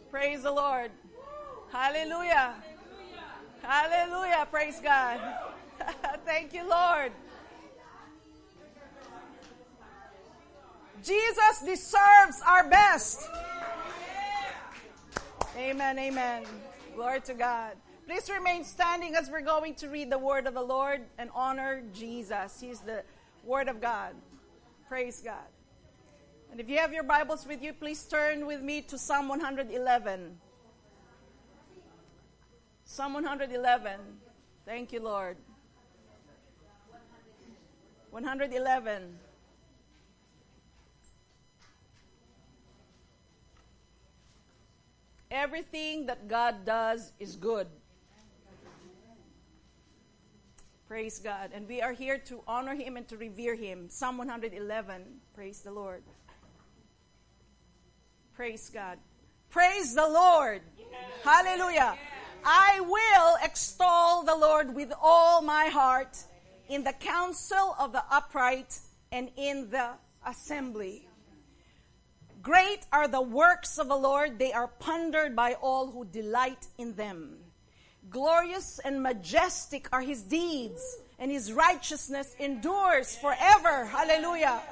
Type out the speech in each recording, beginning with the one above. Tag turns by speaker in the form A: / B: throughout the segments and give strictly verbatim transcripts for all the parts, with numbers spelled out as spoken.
A: Praise the Lord. Hallelujah. Hallelujah. Praise God. Thank you, Lord. Jesus deserves our best. Amen, amen. Glory to God. Please remain standing as we're going to read the word of the Lord and honor Jesus. He's the word of God. Praise God. And if you have your Bibles with you, please turn with me to Psalm one eleven. Psalm one eleven. Thank you, Lord. one eleven. Everything that God does is good. Praise God. And we are here to honor Him and to revere Him. Psalm one eleven. Praise the Lord. Praise God. Praise the Lord. Yes. Hallelujah. Yes. I will extol the Lord with all my heart in the council of the upright and in the assembly. Great are the works of the Lord. They are pondered by all who delight in them. Glorious and majestic are His deeds, and His righteousness endures forever. Hallelujah.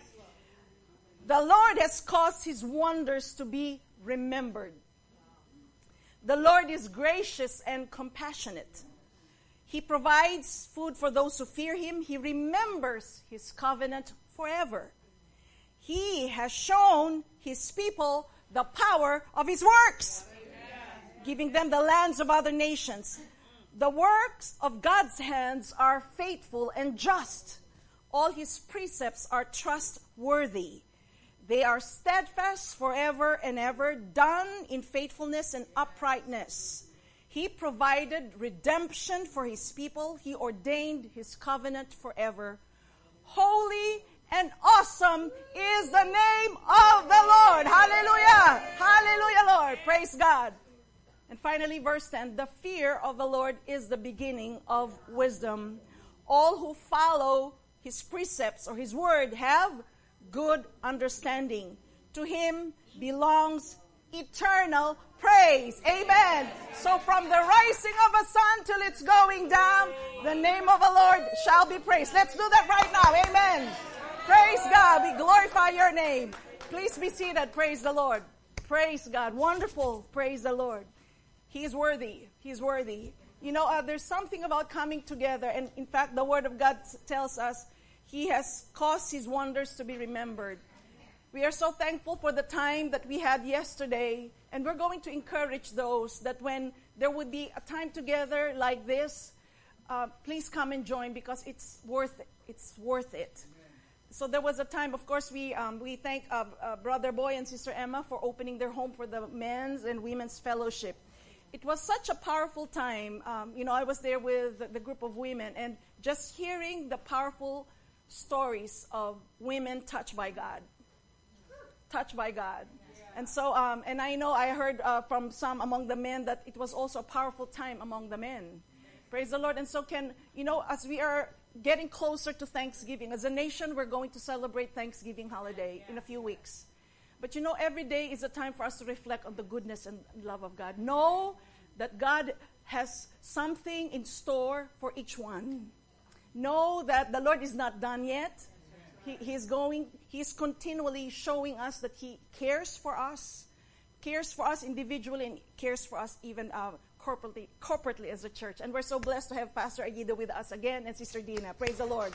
A: The Lord has caused His wonders to be remembered. The Lord is gracious and compassionate. He provides food for those who fear Him. He remembers His covenant forever. He has shown His people the power of His works, giving them the lands of other nations. The works of God's hands are faithful and just. All His precepts are trustworthy. They are steadfast forever and ever, done in faithfulness and uprightness. He provided redemption for His people. He ordained His covenant forever. Holy and awesome is the name of the Lord. Hallelujah. Hallelujah, Lord. Praise God. And finally, verse ten, the fear of the Lord is the beginning of wisdom. All who follow His precepts or His word have good understanding. To Him belongs eternal praise. Amen. So from the rising of the sun till it's going down, the name of the Lord shall be praised. Let's do that right now. Amen. Praise God. We glorify your name. Please be seated. Praise the Lord. Praise God. Wonderful. Praise the Lord. He is worthy. He is worthy. You know, uh, there's something about coming together. And in fact, the Word of God tells us He has caused His wonders to be remembered. We are so thankful for the time that we had yesterday. And we're going to encourage those that when there would be a time together like this, uh, please come and join because it's worth it. It's worth it. So there was a time, of course, we um, we thank uh, uh, Brother Boy and Sister Emma for opening their home for the men's and women's fellowship. It was such a powerful time. Um, you know, I was there with the, the group of women, and just hearing the powerful stories of women touched by God. Touched by God. And so, um, and I know I heard uh, from some among the men that it was also a powerful time among the men. Praise the Lord. And so can, you know, as we are getting closer to Thanksgiving. As a nation, we're going to celebrate Thanksgiving holiday in a few weeks. But you know, every day is a time for us to reflect on the goodness and love of God. Know that God has something in store for each one. Know that the Lord is not done yet. He, he's going, He's continually showing us that He cares for us, cares for us individually, and cares for us even uh, corporately, corporately as a church. And we're so blessed to have Pastor Aguido with us again and Sister Dina. Praise the Lord.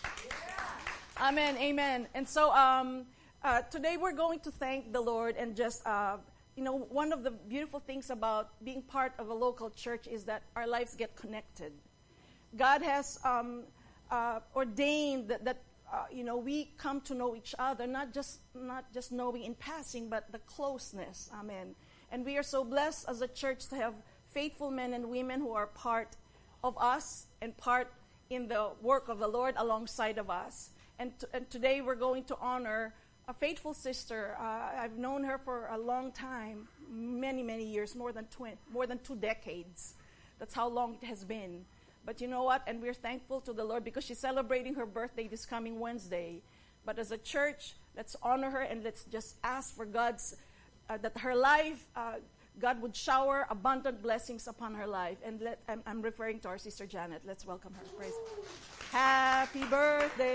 A: Yeah. Amen, amen. And so um, uh, today we're going to thank the Lord and just, uh, you know, one of the beautiful things about being part of a local church is that our lives get connected. God has um, uh, ordained that, that uh, you know, we come to know each other, not just not just knowing in passing, but the closeness. Amen. And we are so blessed as a church to have faithful men and women who are part of us and part in the work of the Lord alongside of us. And, t- and today we're going to honor a faithful sister. Uh, I've known her for a long time, many, many years, more than twi- more than two decades. That's how long it has been. But you know what? And we're thankful to the Lord because she's celebrating her birthday this coming Wednesday. But as a church, let's honor her and let's just ask for God's uh, that her life, uh, God would shower abundant blessings upon her life. And let, I'm, I'm referring to our sister Janet. Let's welcome her. Praise. Happy birthday.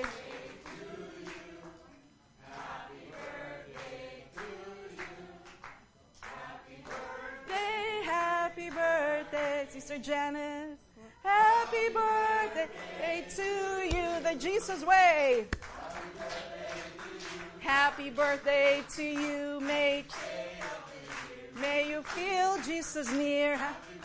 A: Happy birthday to you. Happy birthday, happy birthday, Sister Janet. Happy birthday to you, the Jesus way. Happy birthday to you. May, may you feel Jesus near.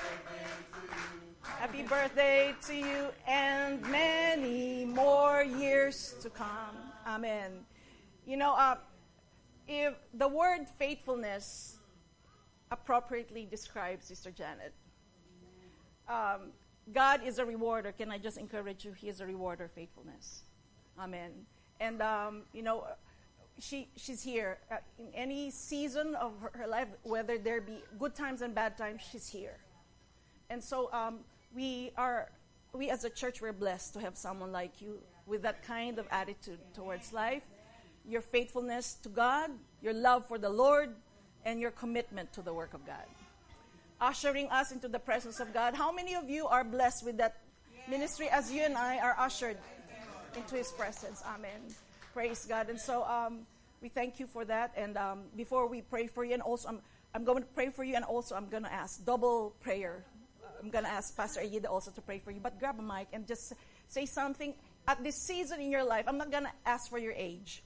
A: Happy birthday to you and many more years to come. Amen. You know, uh, if the word faithfulness appropriately describes Sister Janet, um, God is a rewarder. Can I just encourage you? He is a rewarder of faithfulness. Amen. And, um, you know, she she's here. Uh, in any season of her, her life, whether there be good times and bad times, she's here. And so um, we are, we as a church, we're blessed to have someone like you with that kind of attitude towards life, your faithfulness to God, your love for the Lord, and your commitment to the work of God. Ushering us into the presence of God. How many of you are blessed with that ministry as you and I are ushered into His presence? Amen. Praise God. And so um, we thank you for that. And um, before we pray for you, and also I'm, I'm going to pray for you, and also I'm going to ask double prayer. I'm going to ask Pastor Ayida also to pray for you. But grab a mic and just say something at this season in your life. I'm not going to ask for your age.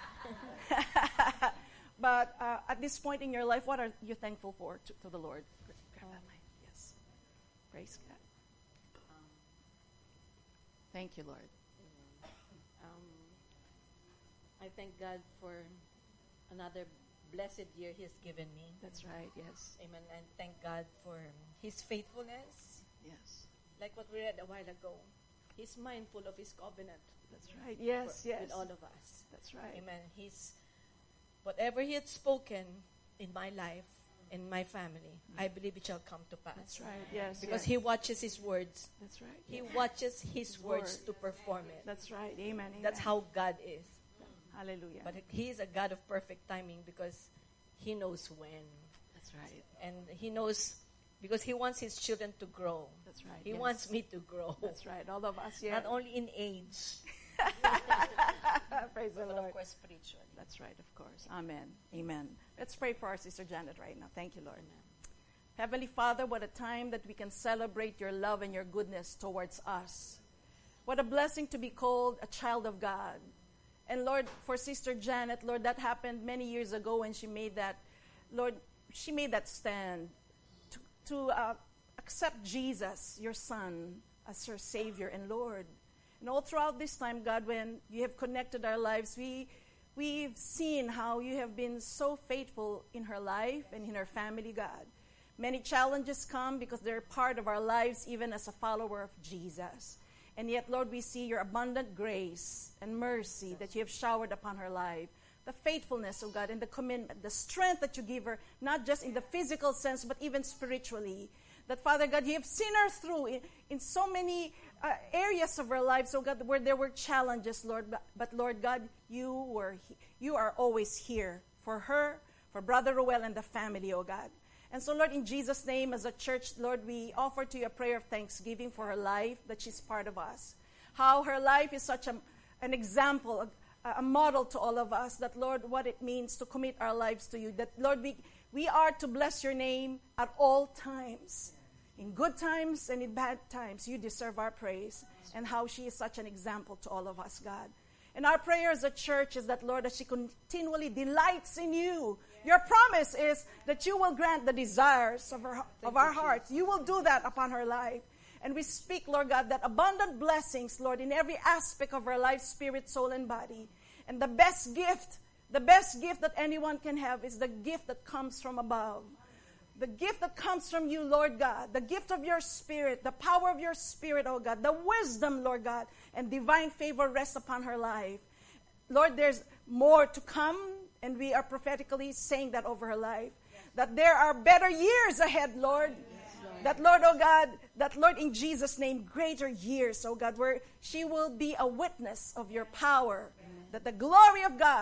A: But uh, at this point in your life, what are you thankful for to, to the Lord? Yes. Praise God.
B: Um,
A: Thank you, Lord.
B: um, I thank God for another blessed year He has given me.
A: That's right, yes.
B: Amen. And thank God for His faithfulness.
A: Yes.
B: Like what we read a while ago. He's mindful of His covenant.
A: That's right. Yes,
B: for,
A: yes.
B: With all of us.
A: That's right.
B: Amen. He's, whatever He had spoken in my life, in my family, mm-hmm. I believe it shall come to pass.
A: That's right. Yes.
B: Because
A: yes.
B: He watches His words.
A: That's right.
B: He
A: yes.
B: watches His, His words
A: word.
B: to perform it.
A: That's right. Amen. Amen.
B: That's how God is.
A: Hallelujah.
B: But He is a God of perfect timing because He knows when.
A: That's right.
B: And He knows because He wants His children to grow.
A: That's right.
B: He
A: yes.
B: wants me to grow.
A: That's right. All of us, yeah.
B: Not only in age.
A: Praise the
B: but
A: Lord.
B: Of course, spiritually.
A: That's right, of course. Amen. Amen. Let's pray for our sister Janet right now. Thank you, Lord.
B: Amen.
A: Heavenly Father, what a time that we can celebrate your love and your goodness towards us. What a blessing to be called a child of God. And Lord, for Sister Janet, Lord, that happened many years ago when she made that, Lord, she made that stand to, to uh, accept Jesus, your Son, as her Savior and Lord. And all throughout this time, God, when you have connected our lives, we, we've seen how you have been so faithful in her life and in her family, God. Many challenges come because they're part of our lives, even as a follower of Jesus. And yet, Lord, we see your abundant grace and mercy that you have showered upon her life. The faithfulness, oh God, and the commitment, the strength that you give her, not just in the physical sense, but even spiritually. That, Father God, you have seen her through in, in so many uh, areas of her lives, oh God, where there were challenges, Lord. But, but Lord God, you were he- you are always here for her, for Brother Roel and the family, oh God. And so, Lord, in Jesus' name, as a church, Lord, we offer to you a prayer of thanksgiving for her life, that she's part of us. How her life is such a, an example, a, a model to all of us, that, Lord, what it means to commit our lives to you. That, Lord, we, we are to bless your name at all times. In good times and in bad times, you deserve our praise. And how she is such an example to all of us, God. And our prayer as a church is that, Lord, as she continually delights in you, your promise is that you will grant the desires of, her, of our hearts. You will do that upon her life. And we speak, Lord God, that abundant blessings, Lord, in every aspect of her life, spirit, soul, and body. And the best gift, the best gift that anyone can have is the gift that comes from above. The gift that comes from you, Lord God. The gift of your Spirit, the power of your Spirit, oh God. The wisdom, Lord God, and divine favor rests upon her life. Lord, there's more to come. And we are prophetically saying that over her life. Yes. That there are better years ahead, Lord. Yes, Lord. That, Lord, oh God, that, Lord, in Jesus' name, greater years, oh God, where she will be a witness of your power. Amen. That the glory of God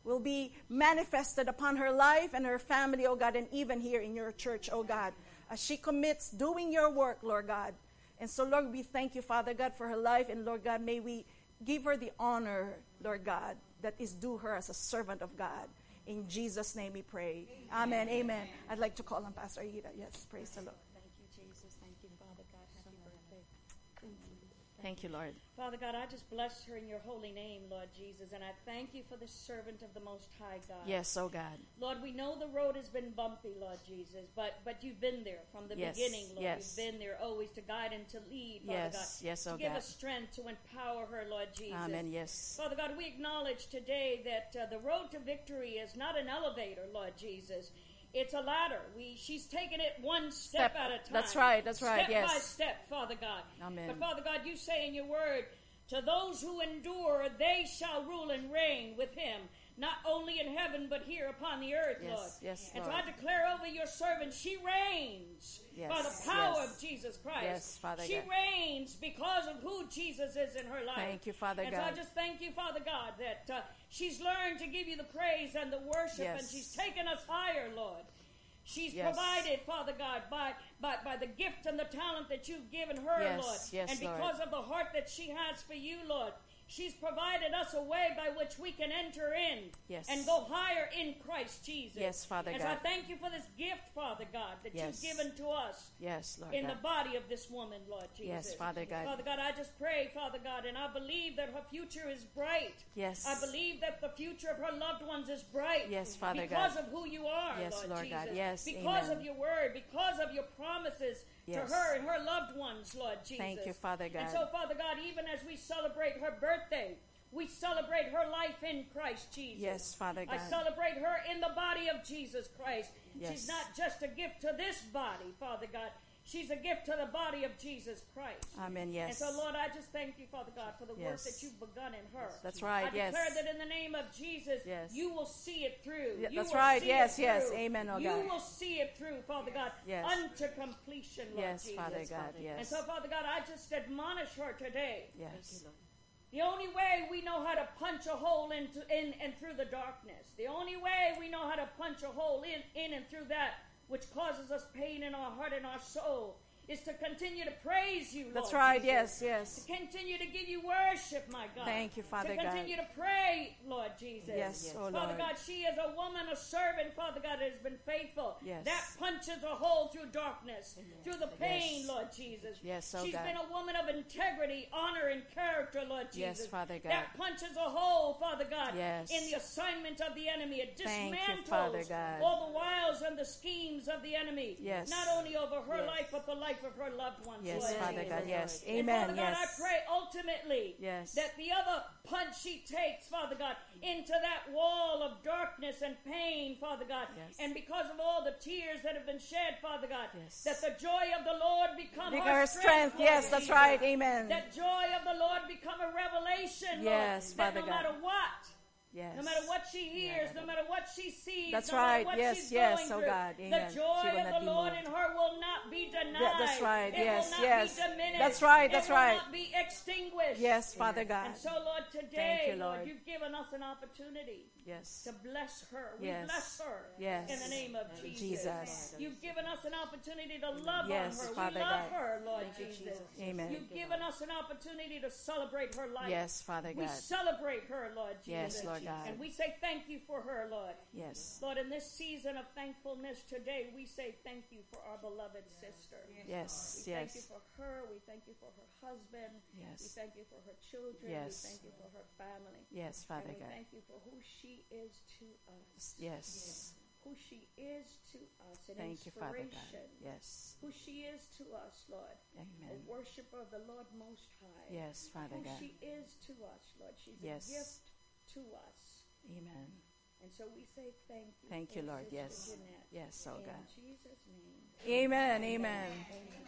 A: will be manifested upon her life and her family, oh God, and even here in your church, oh God, as she commits doing your work, Lord God. And so, Lord, we thank you, Father God, for her life. And, Lord God, may we give her the honor, Lord God, that is due her as a servant of God. In Jesus' name we pray. Amen. Amen. Amen. I'd like to call on Pastor Ida. Yes, praise the Lord.
B: Thank you, Jesus. Thank you, Father God. Happy birthday. Thank you.
A: Thank you, Lord.
C: Father God, I just bless her in your holy name, Lord Jesus, and I thank you for the servant of the Most High God.
A: Yes, oh God.
C: Lord, we know the road has been bumpy, Lord Jesus, but but you've been there from the
A: Yes,
C: beginning, Lord.
A: yes.
C: You've been there always to guide and to lead, Father
A: Yes,
C: God.
A: yes,
C: to
A: oh
C: give
A: God.
C: us strength to empower her, Lord Jesus.
A: Amen, yes.
C: Father God, we acknowledge today that uh, the road to victory is not an elevator, Lord Jesus. It's a ladder. We She's taken it one step,
A: Step.
C: at a time.
A: That's right, that's right,
C: Step
A: yes.
C: by step, Father God.
A: Amen.
C: But Father God, you say in your word, to those who endure, they shall rule and reign with him, not only in heaven, but here upon the earth,
A: Yes,
C: Lord.
A: yes,
C: and
A: Lord.
C: so I declare over your servant, she reigns
A: Yes,
C: by the power
A: yes.
C: of Jesus Christ.
A: Yes, Father
C: she
A: God.
C: reigns because of who Jesus is in her life.
A: Thank you, Father
C: and
A: God.
C: so I just thank you, Father God, that uh, she's learned to give you the praise and the worship,
A: Yes.
C: and she's taken us higher, Lord. She's
A: Yes.
C: provided, Father God, by, by, by the gift and the talent that you've given her,
A: Yes,
C: Lord.
A: yes,
C: and
A: Lord.
C: because of the heart that she has for you, Lord, she's provided us a way by which we can enter in
A: Yes.
C: and go higher in Christ Jesus.
A: Yes, Father
C: and
A: God.
C: so I thank you for this gift, Father God, that
A: Yes.
C: you've given to us
A: Yes, Lord
C: in
A: God.
C: the body of this woman, Lord Jesus.
A: Yes, Father God.
C: Father God, I just pray, Father God, and I believe that her future is bright.
A: Yes.
C: I believe that the future of her loved ones is bright.
A: Yes, Father
C: because
A: God.
C: of who you are,
A: Yes,
C: Lord,
A: Lord
C: Jesus.
A: God. Yes,
C: because
A: amen.
C: of your word, because of your promises
A: Yes.
C: to her and her loved ones, Lord Jesus.
A: Thank you, Father God.
C: And so, Father God, even as we celebrate her birthday, we celebrate her life in Christ Jesus.
A: Yes, Father God.
C: I celebrate her in the body of Jesus Christ.
A: Yes.
C: She's not just a gift to this body, Father God. She's a gift to the body of Jesus Christ.
A: Amen, yes.
C: And so, Lord, I just thank you, Father God, for the work
A: Yes.
C: that you've begun in her.
A: That's right,
C: I
A: yes.
C: declare that in the name of Jesus,
A: Yes.
C: you will see it through.
A: Yeah,
C: You
A: that's
C: will
A: right,
C: see
A: yes,
C: it
A: yes.
C: through.
A: Amen, oh
C: you
A: God.
C: will see it through, Father God,
A: Yes.
C: unto completion, Lord
A: Yes,
C: Jesus.
A: Father God, yes.
C: And so, Father God, I just admonish her today.
A: Yes.
C: The only way we know how to punch a hole into in and through the darkness, the only way we know how to punch a hole in, in and through that which causes us pain in our heart and our soul, is to continue to praise you, Lord.
A: That's right,
C: Jesus.
A: yes, yes.
C: To continue to give you worship, my God.
A: Thank you, Father
C: to
A: God.
C: continue to pray, Lord Jesus.
A: Yes, oh
C: Father
A: Lord.
C: God, she is a woman, a servant, Father God, that has been faithful.
A: Yes.
C: That punches a hole through darkness, through the pain,
A: Yes.
C: Lord Jesus.
A: Yes, oh
C: She's
A: God.
C: been a woman of integrity, honor, and character, Lord Jesus.
A: Yes, Father God.
C: That punches a hole, Father God,
A: Yes.
C: in the assignment of the enemy. It
A: Thank you,
C: dismantles
A: Father God.
C: all the wiles and the schemes of the enemy.
A: Yes.
C: Not only over her
A: Yes.
C: life, but the life of her loved ones.
A: Yes,
C: Lord
A: Father
C: Jesus.
A: God, yes.
C: And
A: Amen,
C: Father God,
A: yes.
C: I pray ultimately
A: Yes.
C: that the other punch she takes, Father God, into that wall of darkness and pain, Father God,
A: Yes.
C: and because of all the tears that have been shed, Father God,
A: Yes.
C: that the joy of the Lord become
A: Become
C: her
A: her strength.
C: Lord
A: Yes, that's
C: Jesus.
A: right. Amen.
C: That joy of the Lord become a revelation,
A: Yes,
C: Lord, that
A: Father
C: no
A: God.
C: matter what,
A: Yes.
C: no matter what she hears, no matter what she sees,
A: That's
C: no
A: right.
C: matter what
A: Yes,
C: she's
A: yes,
C: going
A: oh
C: through,
A: God.
C: the
A: Amen. She
C: joy
A: will
C: of
A: not
C: the
A: be
C: Lord
A: moved.
C: in her will not be denied.
A: Yeah, that's right.
C: It
A: Yes,
C: will not
A: yes.
C: be diminished.
A: That's right, that's
C: it will
A: right.
C: not be extinguished.
A: Yes, Father God.
C: And so, Lord, today,
A: Thank you,
C: Lord,
A: Lord.
C: you've given us an opportunity
A: Yes.
C: to bless her. We
A: Yes.
C: bless her
A: Yes.
C: in the name of Jesus.
A: Jesus.
C: You've given us an opportunity to love
A: Yes,
C: on her.
A: Father
C: we love
A: God.
C: her, Lord Jesus.
A: Amen.
C: You've given us an opportunity to celebrate her life.
A: Yes, Father
C: We
A: God.
C: celebrate her, Lord
A: Yes,
C: Jesus.
A: Lord God.
C: And we say thank you for her, Lord.
A: Yes.
C: Lord, in this season of thankfulness today, we say thank you for our beloved sister.
A: Yes,
C: We thank you
A: yes.
C: for her. We thank you for her husband.
A: Yes.
C: We thank you for her children.
A: Yes.
C: We thank you for her family.
A: Yes, Father
C: and we
A: God.
C: thank you for who she is to us.
A: Yes.
C: Who she is to us. An
A: Thank you, Father God.
C: inspiration.
A: Yes.
C: Who she is to us, Lord. A
A: Amen.
C: worshiper of the Lord Most High.
A: Yes, Father
C: Who
A: God.
C: she is to us, Lord. She's
A: Yes.
C: a gift to us.
A: Amen.
C: And so we say thank you.
A: Thank
C: for
A: you, Lord.
C: Sister
A: Yes.
C: Jeanette.
A: Yes, oh
C: In
A: God.
C: Jesus' name.
A: Amen. Amen.
C: Amen.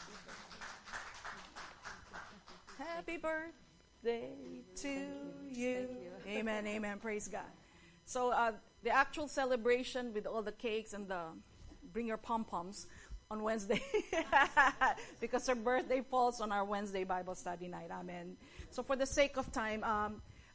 A: Happy birthday to you. Amen. Amen. Praise God. So uh, the actual celebration with all the cakes and the bring your pom-poms on Wednesday because her birthday falls on our Wednesday Bible study night. Amen. So for the sake of time, um,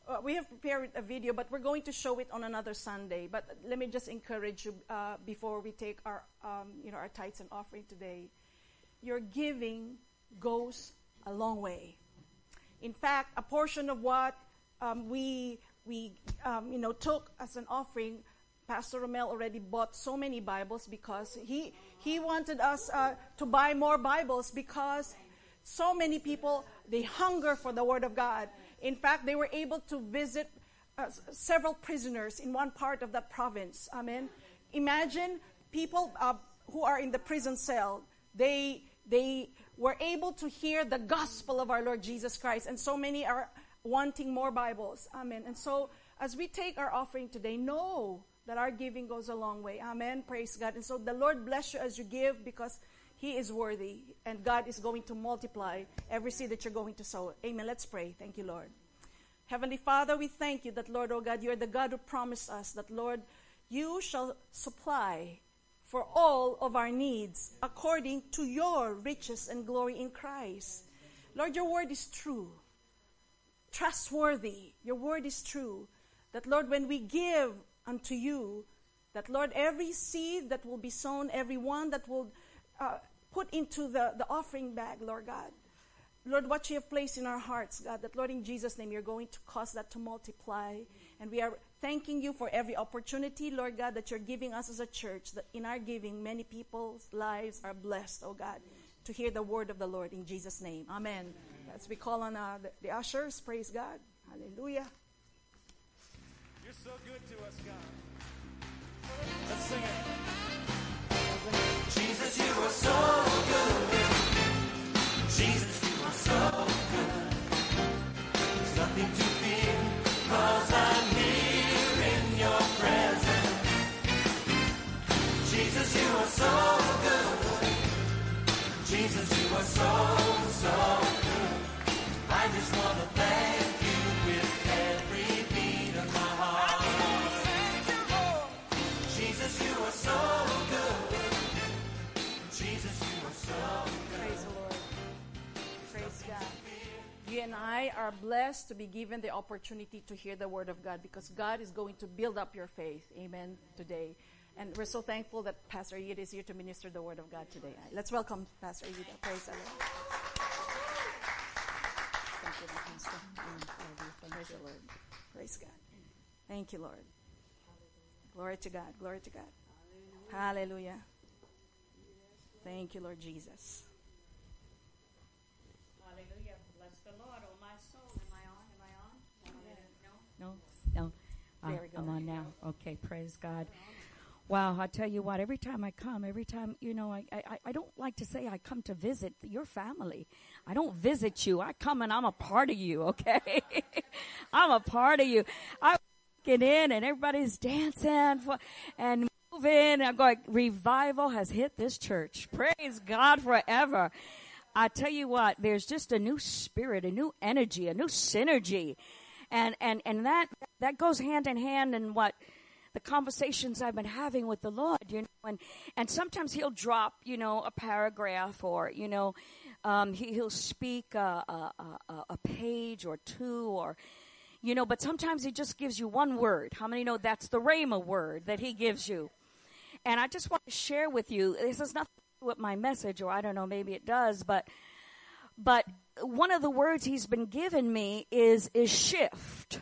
A: uh, we have prepared a video, but we're going to show it on another Sunday. But let me just encourage you uh, before we take our, um, you know, our tithes and offering today. Your giving goes a long way. In fact, a portion of what um, we we um, you know took as an offering, Pastor Romel already bought so many Bibles because he he wanted us uh, to buy more Bibles because so many people, they hunger for the Word of God. In fact, they were able to visit uh, several prisoners in one part of that province. Amen. Imagine people uh, who are in the prison cell. They they were able to hear the gospel of our Lord Jesus Christ, and so many are wanting more Bibles. Amen. And so, as we take our offering today, know that our giving goes a long way. Amen. Praise God. And so, the Lord bless you as you give, because He is worthy, and God is going to multiply every seed that you're going to sow. Amen. Let's pray. Thank you, Lord. Heavenly Father, we thank you that, Lord, oh God, you are the God who promised us that, Lord, you shall supply for all of our needs according to your riches and glory in Christ. Lord, your word is true, trustworthy. Your word is true. That, Lord, when we give unto you, that, Lord, every seed that will be sown, every one that will uh, put into the, the offering bag, Lord God, Lord, what you have placed in our hearts, God, that, Lord, in Jesus' name, you're going to cause that to multiply. And we are thanking you for every opportunity, Lord God, that you're giving us as a church, that in our giving, many people's lives are blessed, oh God, to hear the word of the Lord in Jesus' name. Amen. As we call on uh, the, the ushers, praise God. Hallelujah.
D: You're so good to us, God. Let's sing it. Jesus, you are so good. Jesus, you are so good. There's nothing to fear, 'cause I'm here in your presence. Jesus, you are so good. Jesus, you are so, so good. I just want to thank you with every beat of my heart. I just want to thank you, Lord. Jesus, you are so good. Jesus, you are so good.
A: Praise the Lord. Praise God. You and I are blessed to be given the opportunity to hear the word of God, because God is going to build up your faith. Amen. Today. And we're so thankful that Pastor Yid is here to minister the word of God today. Let's welcome Pastor Yid. Praise the Lord. Thank you, Pastor. Praise the Lord. Praise God. Thank you, Lord. Glory to God. Glory to God. Hallelujah. Thank you, Lord Jesus.
C: Hallelujah. Bless the Lord, oh my soul. Am I on? Am I on? No?
B: No, no. Uh,
A: There we go.
B: I'm on now. Okay, praise God. Wow, I tell you what, every time I come, every time, you know, I, I, I don't like to say I come to visit your family. I don't visit you. I come and I'm a part of you, okay? I'm a part of you. I get in and everybody's dancing for, and moving. I'm going, revival has hit this church. Praise God forever. I tell you what, there's just a new spirit, a new energy, a new synergy. And, and, and that, that goes hand in hand in what the conversations I've been having with the Lord, you know, and, and sometimes he'll drop, you know, a paragraph, or, you know, um, he, he'll speak a, a, a, a page or two, or, you know, but sometimes he just gives you one word. How many know that's the Rhema word that he gives you? And I just want to share with you, this has nothing to do with my message, or I don't know, maybe it does, but, but one of the words he's been giving me is, is shift.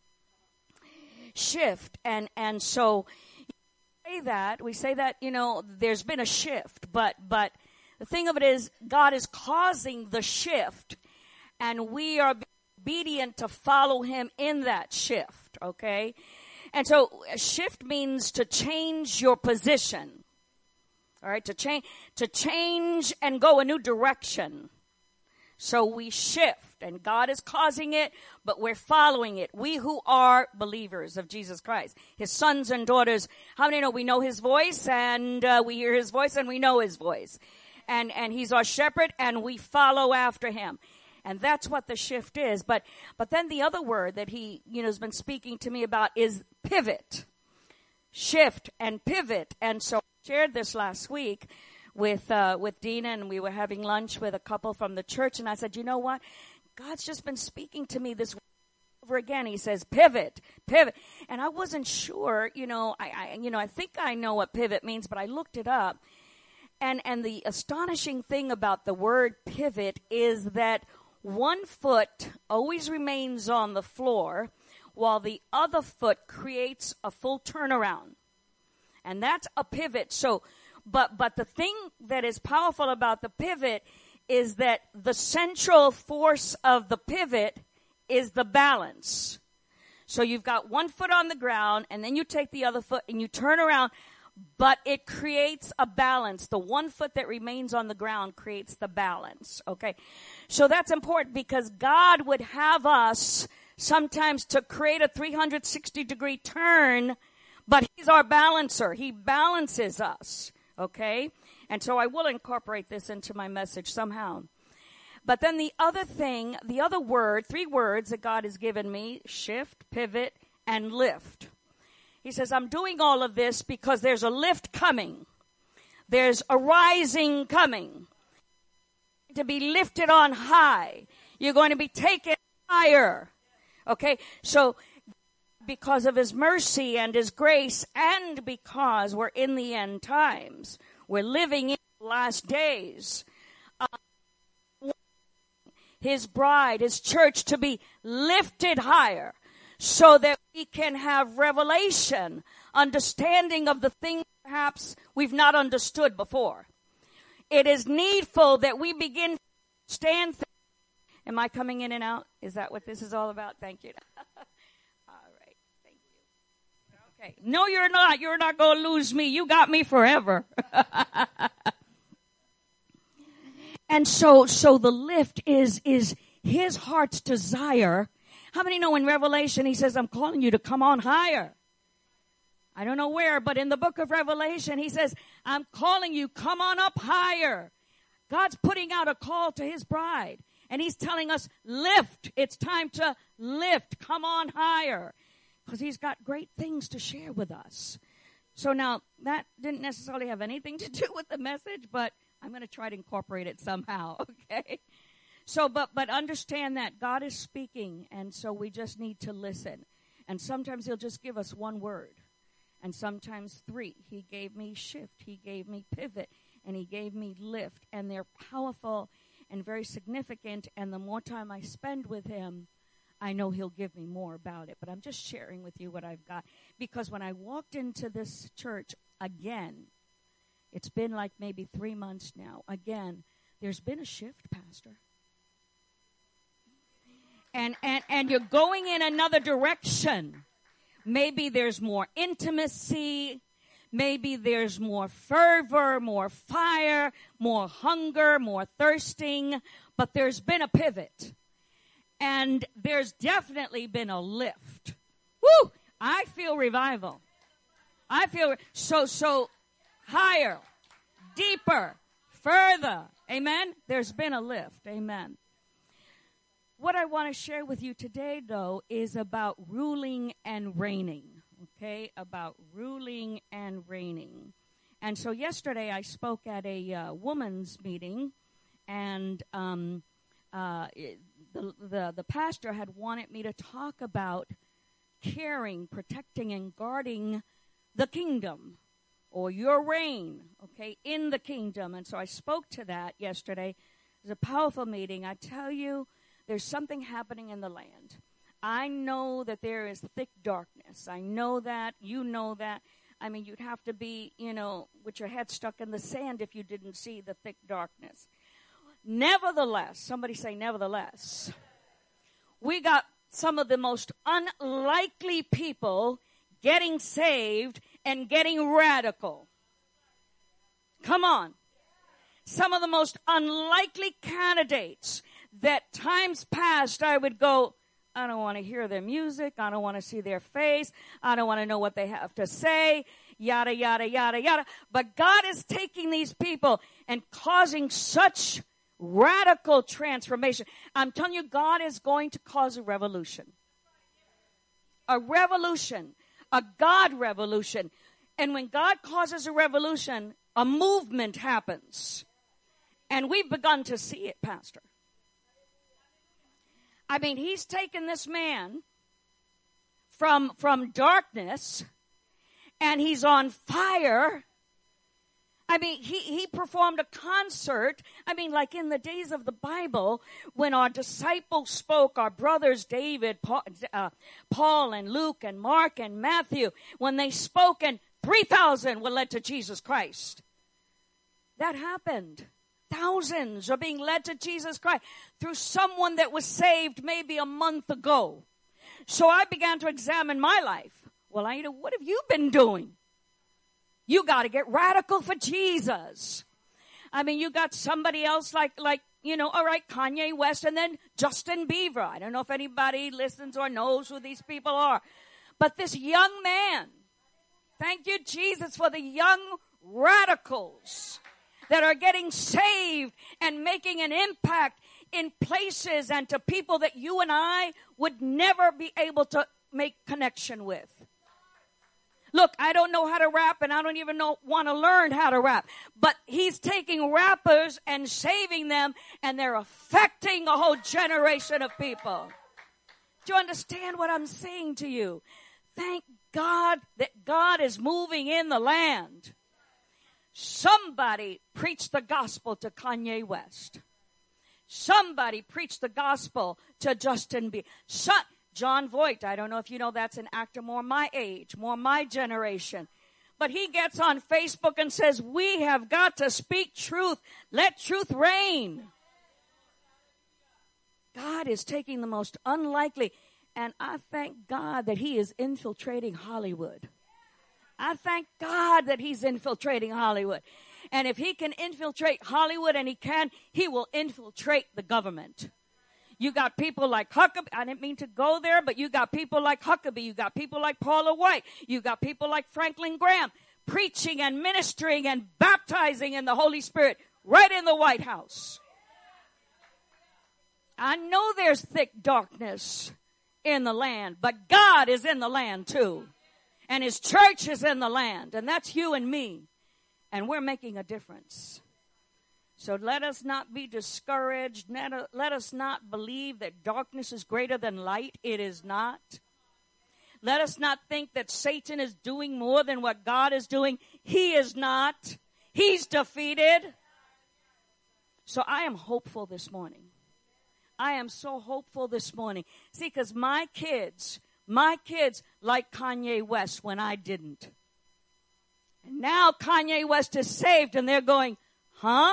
B: Shift. And, and so we say that, we say that, you know, there's been a shift, but, but the thing of it is God is causing the shift, and we are obedient to follow him in that shift. Okay. And so a shift means to change your position. All right. To change, to change and go a new direction. So we shift, and God is causing it, but we're following it. We who are believers of Jesus Christ, his sons and daughters. How many know we know his voice, and uh, we hear his voice, and we know his voice, and and he's our shepherd, and we follow after him, and that's what the shift is. But but then the other word that he you know has been speaking to me about is pivot, shift, and pivot. And so I shared this last week with uh, with Dina, and we were having lunch with a couple from the church, and I said, you know what? God's just been speaking to me this week over again. He says, pivot, pivot. And I wasn't sure, you know, I, I you know, I think I know what pivot means, but I looked it up. And, and the astonishing thing about the word pivot is that one foot always remains on the floor while the other foot creates a full turnaround. And that's a pivot. So, but, but the thing that is powerful about the pivot is that the central force of the pivot is the balance. So you've got one foot on the ground, and then you take the other foot and you turn around, but it creates a balance. The one foot that remains on the ground creates the balance, okay? So that's important because God would have us sometimes to create a three hundred sixty degree turn, but He's our balancer. He balances us, okay? And so I will incorporate this into my message somehow. But then the other thing, the other word, three words that God has given me, shift, pivot, and lift. He says, I'm doing all of this because there's a lift coming. There's a rising coming. To be lifted on high. You're going to be taken higher. Okay? So because of His mercy and His grace, and because we're in the end times, we're living in the last days. Uh, his bride, His church, to be lifted higher so that we can have revelation, understanding of the things perhaps we've not understood before. It is needful that we begin to understand things. Am I coming in and out? Is that what this is all about? Thank you. All right. Thank you. Okay. No, you're not. You're not going to lose me. You got me forever. And so, so the lift is, is His heart's desire. How many know in Revelation He says, I'm calling you to come on higher? I don't know where, but in the book of Revelation, He says, I'm calling you, come on up higher. God's putting out a call to His bride. And He's telling us, lift. It's time to lift. Come on higher. Because He's got great things to share with us. So now, that didn't necessarily have anything to do with the message, but I'm going to try to incorporate it somehow, okay? So, but but understand that God is speaking, and so we just need to listen. And sometimes He'll just give us one word, and sometimes three. He gave me shift, He gave me pivot, and He gave me lift. And they're powerful and very significant, and the more time I spend with Him, I know He'll give me more about it. But I'm just sharing with you what I've got. Because when I walked into this church again, it's been like maybe three months now. Again, there's been a shift, Pastor. And, and, and you're going in another direction. Maybe there's more intimacy. Maybe there's more fervor, more fire, more hunger, more thirsting. But there's been a pivot. And there's definitely been a lift. Woo! I feel revival. I feel, so, so, higher, deeper, further. Amen? There's been a lift. Amen. What I want to share with you today, though, is about ruling and reigning. Okay? About ruling and reigning. And so yesterday I spoke at a uh, woman's meeting, and um, uh, it, the, the, the pastor had wanted me to talk about caring, protecting, and guarding the kingdom. Or your reign, okay, in the kingdom. And so I spoke to that yesterday. It was a powerful meeting. I tell you, there's something happening in the land. I know that there is thick darkness. I know that. You know that. I mean, you'd have to be, you know, with your head stuck in the sand if you didn't see the thick darkness. Nevertheless, somebody say nevertheless, we got some of the most unlikely people getting saved and getting radical. Come on. Some of the most unlikely candidates that times past I would go, I don't want to hear their music. I don't want to see their face. I don't want to know what they have to say. Yada, yada, yada, yada. But God is taking these people and causing such radical transformation. I'm telling you, God is going to cause a revolution. A revolution. A God revolution. And when God causes a revolution, a movement happens. And we've begun to see it, Pastor. I mean, He's taken this man from, from darkness, and he's on fire. I mean, he, he performed a concert. I mean, like in the days of the Bible, when our disciples spoke, our brothers David, Paul, uh, Paul and Luke and Mark and Matthew, when they spoke and three thousand were led to Jesus Christ. That happened. Thousands are being led to Jesus Christ through someone that was saved maybe a month ago. So I began to examine my life. Well, I, what have you been doing? You got to get radical for Jesus. I mean, you got somebody else like, like, you know, all right, Kanye West and then Justin Bieber. I don't know if anybody listens or knows who these people are. But this young man, thank you, Jesus, for the young radicals that are getting saved and making an impact in places and to people that you and I would never be able to make connection with. Look, I don't know how to rap, and I don't even know want to learn how to rap. But he's taking rappers and saving them, and they're affecting a whole generation of people. Do you understand what I'm saying to you? Thank God that God is moving in the land. Somebody preached the gospel to Kanye West. Somebody preached the gospel to Justin Bieber. So, John Voight, I don't know if you know, that's an actor more my age, more my generation. But he gets on Facebook and says, we have got to speak truth. Let truth reign. God is taking the most unlikely, and I thank God that he is infiltrating Hollywood. I thank God that he's infiltrating Hollywood. And if he can infiltrate Hollywood, and he can, he will infiltrate the government. You got people like Huckabee. I didn't mean to go there, but you got people like Huckabee. You got people like Paula White. You got people like Franklin Graham preaching and ministering and baptizing in the Holy Spirit right in the White House. I know there's thick darkness in the land, but God is in the land too. And his church is in the land. And that's you and me. And we're making a difference. So let us not be discouraged. Let us not believe that darkness is greater than light. It is not. Let us not think that Satan is doing more than what God is doing. He is not. He's defeated. So I am hopeful this morning. I am so hopeful this morning. See, because my kids, my kids like Kanye West when I didn't. And now Kanye West is saved and they're going, huh?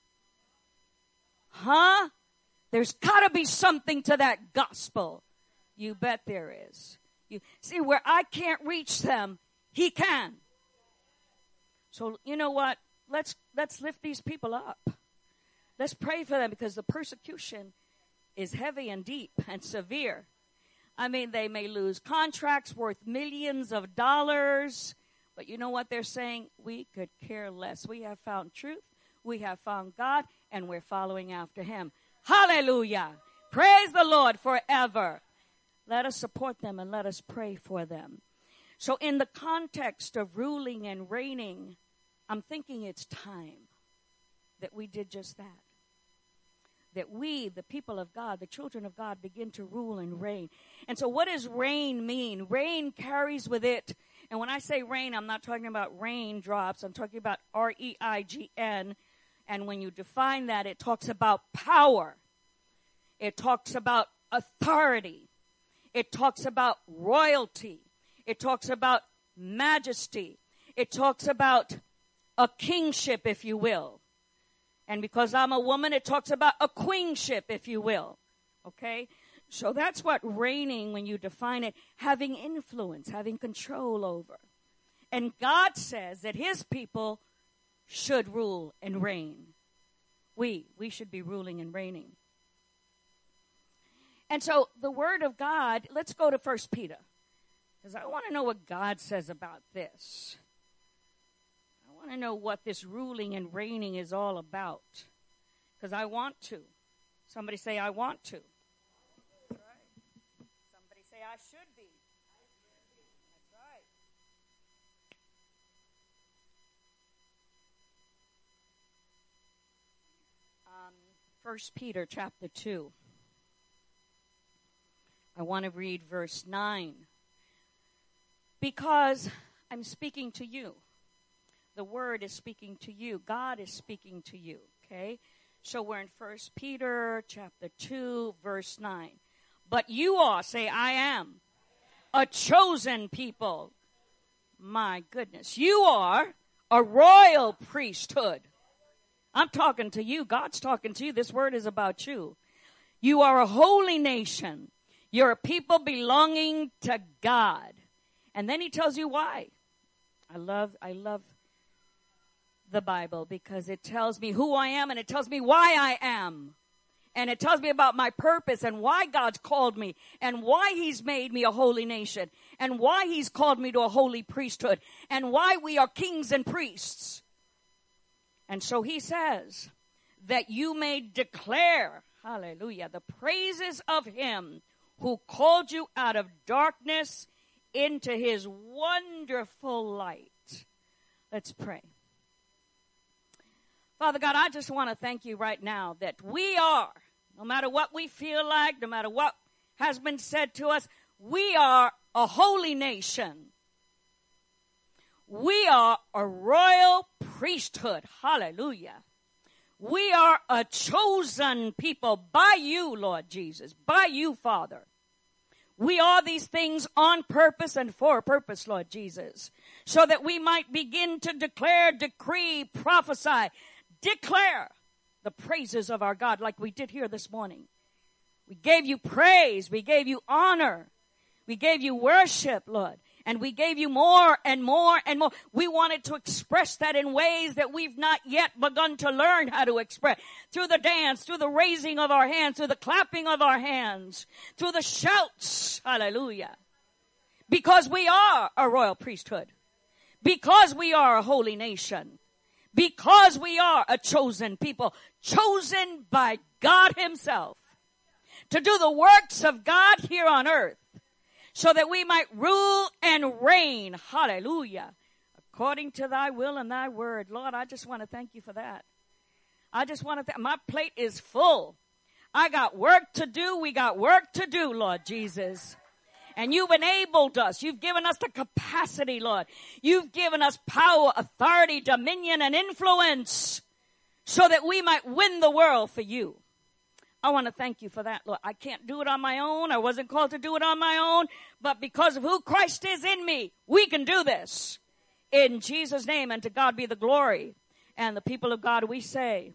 B: Huh? There's got to be something to that gospel. You bet there is. You see, where I can't reach them, he can. So, you know what? Let's let's lift these people up. Let's pray for them because the persecution is heavy and deep and severe. I mean, they may lose contracts worth millions of dollars, but you know what they're saying? We could care less. We have found truth. We have found God, and we're following after him. Hallelujah. Praise the Lord forever. Let us support them and let us pray for them. So in the context of ruling and reigning, I'm thinking it's time that we did just that. That we, the people of God, the children of God, begin to rule and reign. And so what does reign mean? Reign carries with it. And when I say reign, I'm not talking about raindrops. I'm talking about R E I G N. And when you define that, it talks about power. It talks about authority. It talks about royalty. It talks about majesty. It talks about a kingship, if you will. And because I'm a woman, it talks about a queenship, if you will. Okay? So that's what reigning, when you define it, having influence, having control over. And God says that his people should rule and reign. We, we should be ruling and reigning. And so the word of God, let's go to First Peter. Because I want to know what God says about this. I want to know what this ruling and reigning is all about. Because I want to. Somebody say, I want to. That's right. Somebody say, I should be. That's right. Um, First Peter chapter two. I want to read verse nine. Because I'm speaking to you. The word is speaking to you. God is speaking to you, okay? So we're in First Peter chapter two, verse nine. But you are, say, I am a chosen people. My goodness. You are a royal priesthood. I'm talking to you. God's talking to you. This word is about you. You are a holy nation. You're a people belonging to God. And then he tells you why. I love, I love the Bible because it tells me who I am and it tells me why I am. And it tells me about my purpose and why God's called me and why he's made me a holy nation and why he's called me to a holy priesthood and why we are kings and priests. And so he says that you may declare, hallelujah, the praises of him who called you out of darkness into his wonderful light. Let's pray. Father God, I just want to thank you right now that we are, no matter what we feel like, no matter what has been said to us, we are a holy nation. We are a royal priesthood. Hallelujah. We are a chosen people by you, Lord Jesus, by you, Father. We are these things on purpose and for a purpose, Lord Jesus, so that we might begin to declare, decree, prophesy, declare the praises of our God like we did here this morning. We gave you praise. We gave you honor. We gave you worship, Lord. And we gave you more and more and more. We wanted to express that in ways that we've not yet begun to learn how to express. Through the dance, through the raising of our hands, through the clapping of our hands, through the shouts. Hallelujah. Because we are a royal priesthood. Because we are a holy nation. Because we are a chosen people. Chosen by God himself. To do the works of God here on earth. So that we might rule and reign. Hallelujah. According to thy will and thy word. Lord, I just want to thank you for that. I just want to thank, my plate is full. I got work to do. We got work to do, Lord Jesus. And you've enabled us. You've given us the capacity, Lord. You've given us power, authority, dominion, and influence so that we might win the world for you. I want to thank you for that, Lord. I can't do it on my own. I wasn't called to do it on my own. But because of who Christ is in me, we can do this. In Jesus' name, and to God be the glory. And the people of God, we say,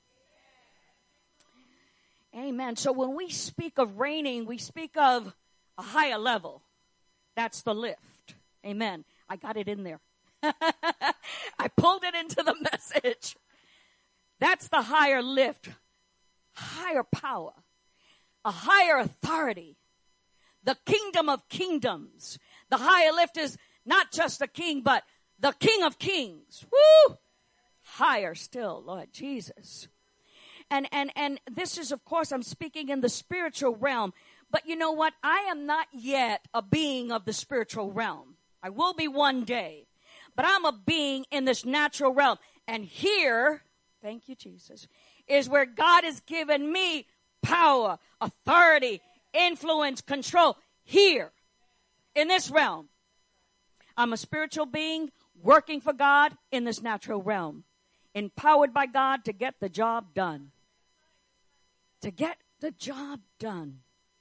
B: amen. So when we speak of reigning, we speak of a higher level. That's the lift. Amen. I got it in there. I pulled it into the message. That's the higher lift. Higher power, a higher authority, the kingdom of kingdoms. The higher lift is not just a king, but the King of Kings. Woo! Higher still, Lord Jesus. And, and, and this is, of course, I'm speaking in the spiritual realm. But you know what? I am not yet a being of the spiritual realm. I will be one day. But I'm a being in this natural realm. And here, thank you, Jesus, is where God has given me power, authority, influence, control. Here, in this realm. I'm a spiritual being working for God in this natural realm. Empowered by God to get the job done. To get the job done.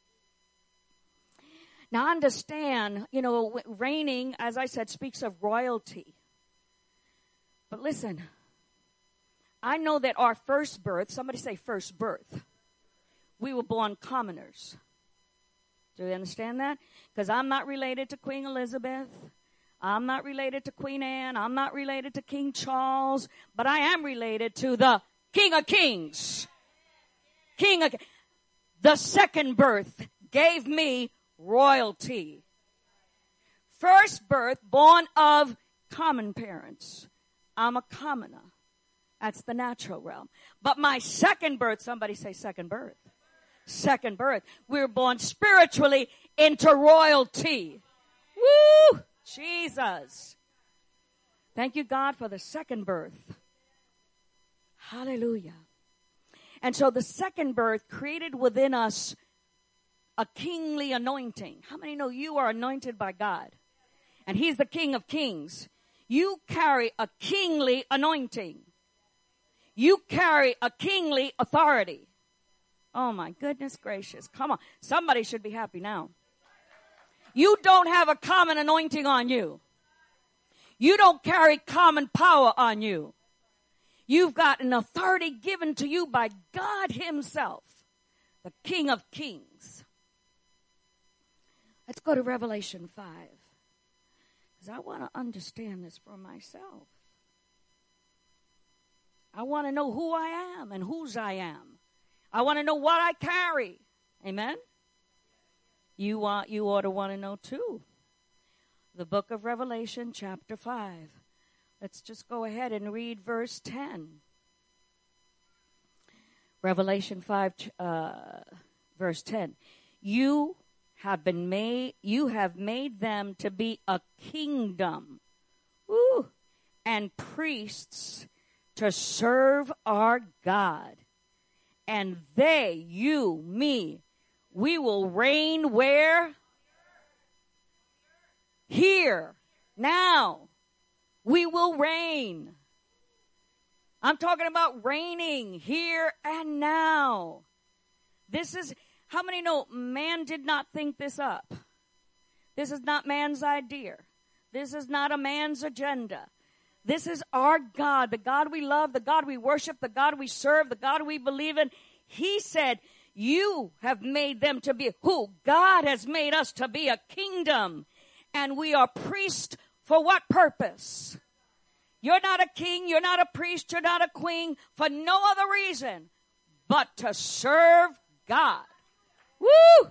B: Now understand, you know, reigning, as I said, speaks of royalty. But listen, I know that our first birth, somebody say first birth, we were born commoners. Do you understand that? Because I'm not related to Queen Elizabeth. I'm not related to Queen Anne. I'm not related to King Charles. But I am related to the King of Kings. King of The second birth gave me royalty. First birth, born of common parents. I'm a commoner. That's the natural realm. But my second birth, somebody say second birth. Second birth. We were born spiritually into royalty. Woo! Jesus. Thank you, God, for the second birth. Hallelujah. And so the second birth created within us a kingly anointing. How many know you are anointed by God? And he's the King of Kings. You carry a kingly anointing. You carry a kingly authority. Oh my goodness gracious. Come on. Somebody should be happy now. You don't have a common anointing on you. You don't carry common power on you. You've got an authority given to you by God himself, the King of Kings. Let's go to Revelation five. Because I want to understand this for myself. I want to know who I am and whose I am. I want to know what I carry. Amen? You want, you ought to want to know too. The book of Revelation, chapter five. Let's just go ahead and read verse ten. Revelation five, uh, verse ten. You have been made, you have made them to be a kingdom, woo, and priests to serve our God. And they, you, me, we will reign where? Here, now. We will reign. I'm talking about reigning here and now. This is, how many know man did not think this up? This is not man's idea. This is not a man's agenda. This is our God, the God we love, the God we worship, the God we serve, the God we believe in. He said, you have made them to be who? God has made us to be a kingdom. And we are priests for what purpose? You're not a king, you're not a priest, you're not a queen for no other reason but to serve God. Woo!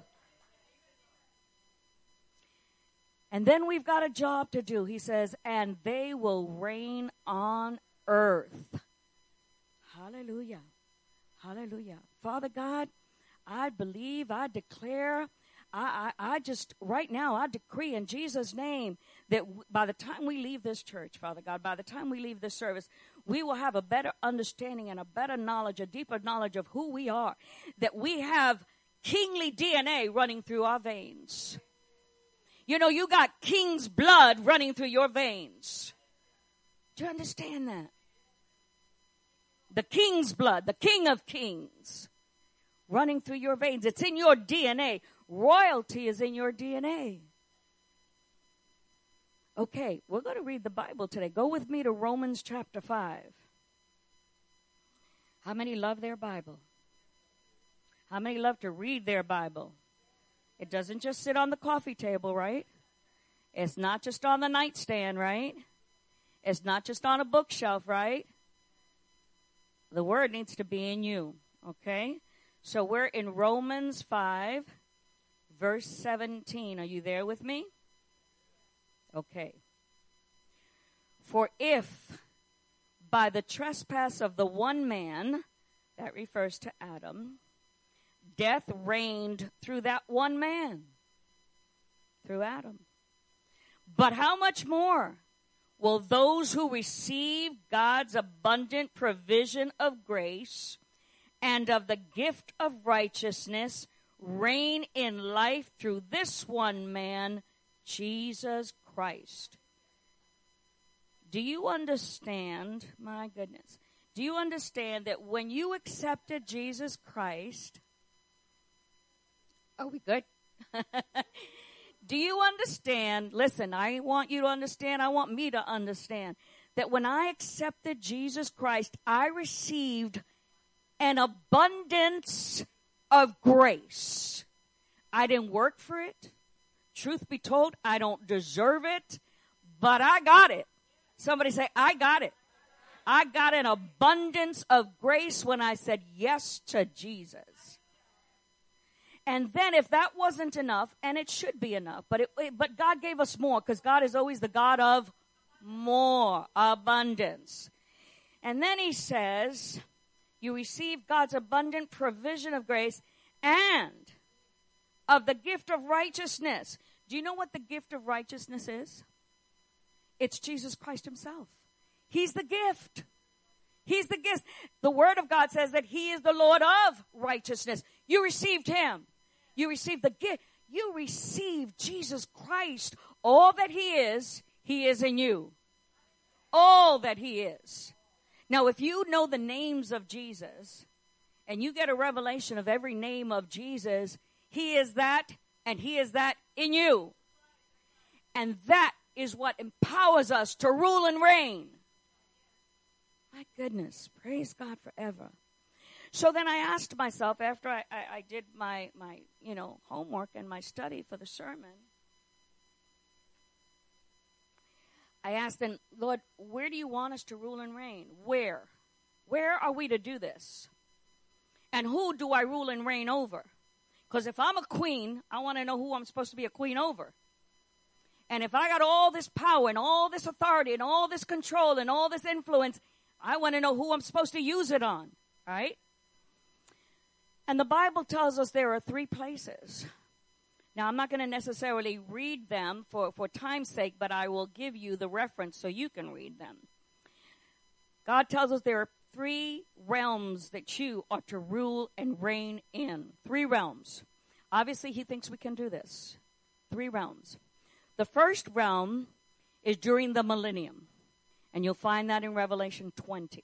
B: And then we've got a job to do. He says, and they will reign on earth. Hallelujah. Hallelujah. Father God, I believe, I declare, I, I, I just, right now, I decree in Jesus' name that w- by the time we leave this church, Father God, by the time we leave this service, we will have a better understanding and a better knowledge, a deeper knowledge of who we are, that we have kingly D N A running through our veins. You know, you got king's blood running through your veins. Do you understand that? The king's blood, the King of Kings, running through your veins. It's in your D N A. Royalty is in your D N A. Okay, we're going to read the Bible today. Go with me to Romans chapter five. How many love their Bible? How many love to read their Bible? It doesn't just sit on the coffee table, right? It's not just on the nightstand, right? It's not just on a bookshelf, right? The word needs to be in you, okay? So we're in Romans five, verse seventeen. Are you there with me? Okay. For if by the trespass of the one man, that refers to Adam, death reigned through that one man, through Adam. But how much more will those who receive God's abundant provision of grace and of the gift of righteousness reign in life through this one man, Jesus Christ? Do you understand, my goodness, do you understand that when you accepted Jesus Christ, are we good? Do you understand? Listen, I want you to understand. I want me to understand that when I accepted Jesus Christ, I received an abundance of grace. I didn't work for it. Truth be told, I don't deserve it, but I got it. Somebody say, I got it. I got an abundance of grace when I said yes to Jesus. And then if that wasn't enough, and it should be enough, but it, it, but God gave us more because God is always the God of more abundance. And then he says, you receive God's abundant provision of grace and of the gift of righteousness. Do you know what the gift of righteousness is? It's Jesus Christ himself. He's the gift. He's the gift. The word of God says that he is the Lord of righteousness. You received him. You received the gift. You received Jesus Christ All that he is, he is in you. All that he is. Now, if you know the names of Jesus, and you get a revelation of every name of Jesus, he is that, and he is that in you. And that is what empowers us to rule and reign. My goodness, praise God forever. So then I asked myself, after I, I, I did my, my, you know, homework and my study for the sermon, I asked then, Lord, where do you want us to rule and reign? Where? Where are we to do this? And who do I rule and reign over? Because if I'm a queen, I want to know who I'm supposed to be a queen over. And if I got all this power and all this authority and all this control and all this influence, I want to know who I'm supposed to use it on, right? And the Bible tells us there are three places. Now, I'm not going to necessarily read them for, for time's sake, but I will give you the reference so you can read them. God tells us there are three realms that you are to rule and reign in. Three realms. Obviously, he thinks we can do this. Three realms. The first realm is during the millennium. And you'll find that in Revelation twenty.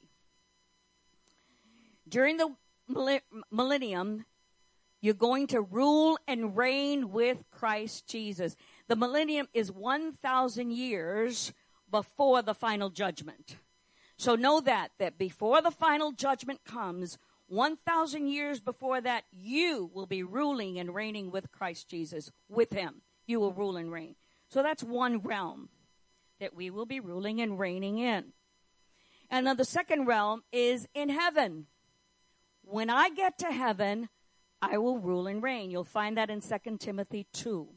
B: During the millennium, you're going to rule and reign with Christ Jesus. The millennium is one thousand years before the final judgment. So know that, that before the final judgment comes, one thousand years before that, you will be ruling and reigning with Christ Jesus. With him, you will rule and reign. So that's one realm that we will be ruling and reigning in. And then the second realm is in heaven. When I get to heaven, I will rule and reign. You'll find that in Second Timothy two.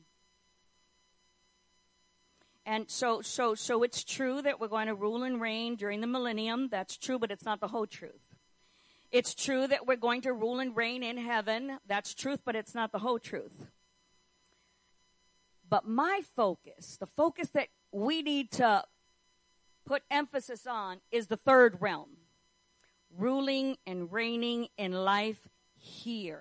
B: And so, so, so it's true that we're going to rule and reign during the millennium. That's true, but it's not the whole truth. It's true that we're going to rule and reign in heaven. That's truth, but it's not the whole truth. But my focus, the focus that we need to put emphasis on, is the third realm. Ruling and reigning in life here.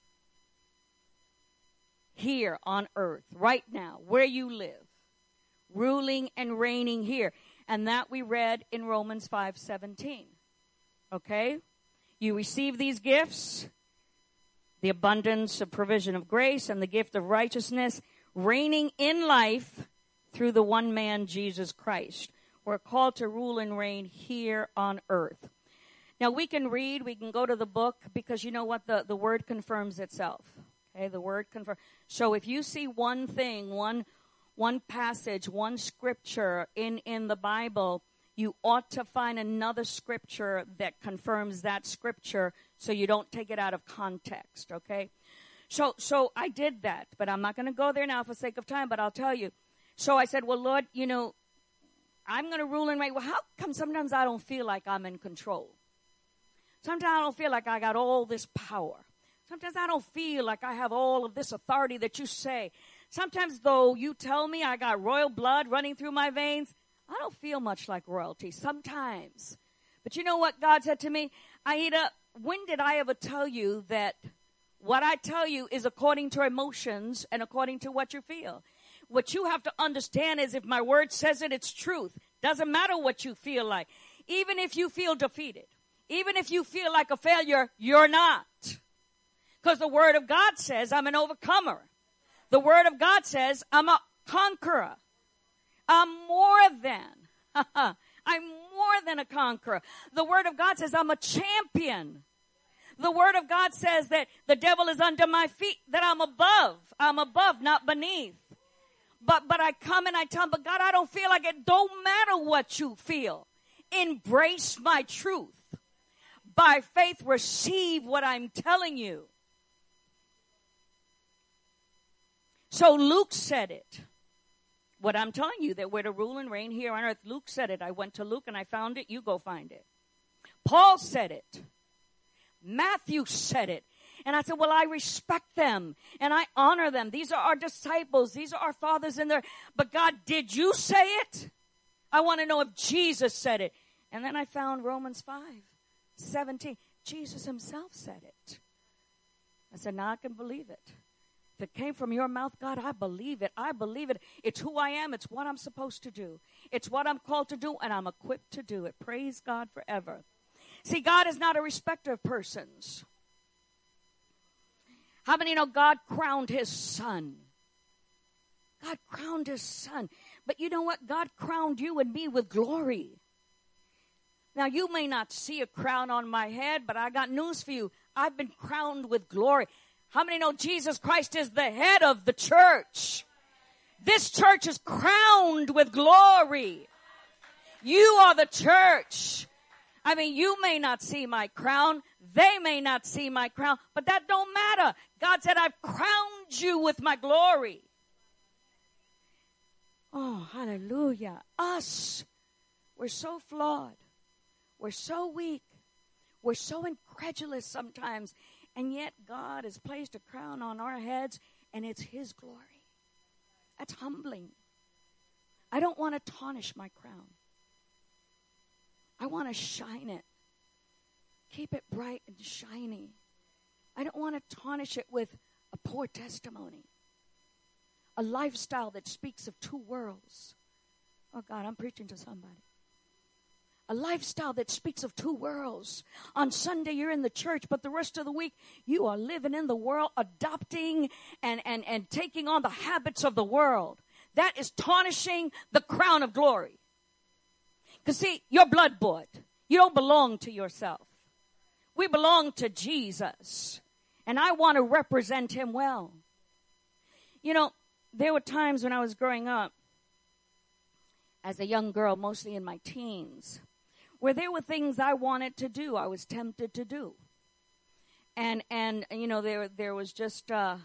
B: Here on earth, right now, where you live. Ruling and reigning here. And that we read in Romans five seventeen. Okay? You receive these gifts, the abundance of provision of grace and the gift of righteousness, reigning in life through the one man, Jesus Christ. We're called to rule and reign here on earth. Now, we can read, we can go to the book, because you know what? The, the word confirms itself. Okay, the word confirms. So if you see one thing, one one passage, one scripture in, in the Bible, you ought to find another scripture that confirms that scripture so you don't take it out of context, okay? So so I did that, but I'm not going to go there now for sake of time, but I'll tell you. So I said, well, Lord, you know, I'm going to rule and reign. Well, how come sometimes I don't feel like I'm in control? Sometimes I don't feel like I got all this power. Sometimes I don't feel like I have all of this authority that you say. Sometimes, though, you tell me I got royal blood running through my veins, I don't feel much like royalty sometimes. But you know what God said to me? Aida, when did I ever tell you that what I tell you is according to emotions and according to what you feel? What you have to understand is if my word says it, it's truth. Doesn't matter what you feel like. Even if you feel defeated, even if you feel like a failure, you're not. Because the word of God says I'm an overcomer. The word of God says I'm a conqueror. I'm more than. I'm more than a conqueror. The word of God says I'm a champion. The word of God says that the devil is under my feet, that I'm above. I'm above, not beneath. But but I come and I tell him, but God, I don't feel like it. Don't matter what you feel. Embrace my truth. By faith, receive what I'm telling you. So Luke said it. What I'm telling you, that we're to rule and reign here on earth. Luke said it. I went to Luke and I found it. You go find it. Paul said it. Matthew said it. And I said, well, I respect them and I honor them. These are our disciples. These are our fathers in there. But God, did you say it? I want to know if Jesus said it. And then I found Romans five seventeen. Jesus himself said it. I said, now I can believe it. If it came from your mouth, God, I believe it. I believe it. It's who I am. It's what I'm supposed to do. It's what I'm called to do, and I'm equipped to do it. Praise God forever. See, God is not a respecter of persons. How many know God crowned his son? God crowned his son. But you know what? God crowned you and me with glory. Now, you may not see a crown on my head, but I got news for you. I've been crowned with glory. How many know Jesus Christ is the head of the church? This church is crowned with glory. You are the church. I mean, you may not see my crown. They may not see my crown, but that don't matter. God said, I've crowned you with my glory. Oh, hallelujah. Us, we're so flawed. We're so weak. We're so incredulous sometimes. And yet God has placed a crown on our heads, and it's his glory. That's humbling. I don't want to tarnish my crown. I want to shine it. Keep it bright and shiny. I don't want to tarnish it with a poor testimony. A lifestyle that speaks of two worlds. Oh, God, I'm preaching to somebody. A lifestyle that speaks of two worlds. On Sunday, you're in the church, but the rest of the week, you are living in the world, adopting and, and, and taking on the habits of the world. That is tarnishing the crown of glory. Because, see, you're blood bought. You don't belong to yourself. We belong to Jesus. And I want to represent him well. You know, there were times when I was growing up, as a young girl, mostly in my teens, where there were things I wanted to do, I was tempted to do. And, and you know, there there was just, uh,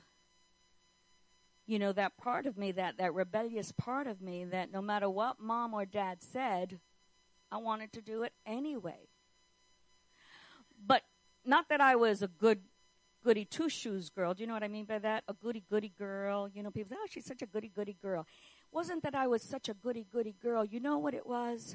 B: you know, that part of me, that, that rebellious part of me, that no matter what mom or dad said, I wanted to do it anyway. But not that I was a good, goody two-shoes girl. Do you know what I mean by that? A goody-goody girl. You know, people say, oh, she's such a goody-goody girl. Wasn't that I was such a goody-goody girl. You know what it was?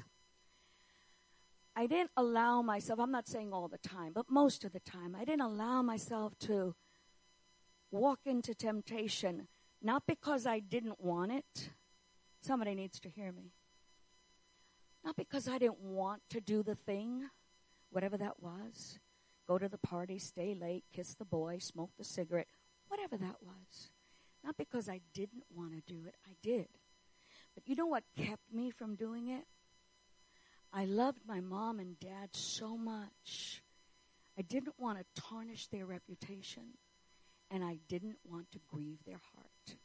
B: I didn't allow myself, I'm not saying all the time, but most of the time, I didn't allow myself to walk into temptation, not because I didn't want it. Somebody needs to hear me. Not because I didn't want to do the thing, whatever that was. Go to the party, stay late, kiss the boy, smoke the cigarette, whatever that was. Not because I didn't want to do it, I did. But you know what kept me from doing it? I loved my mom and dad so much. I didn't want to tarnish their reputation, and I didn't want to grieve their heart.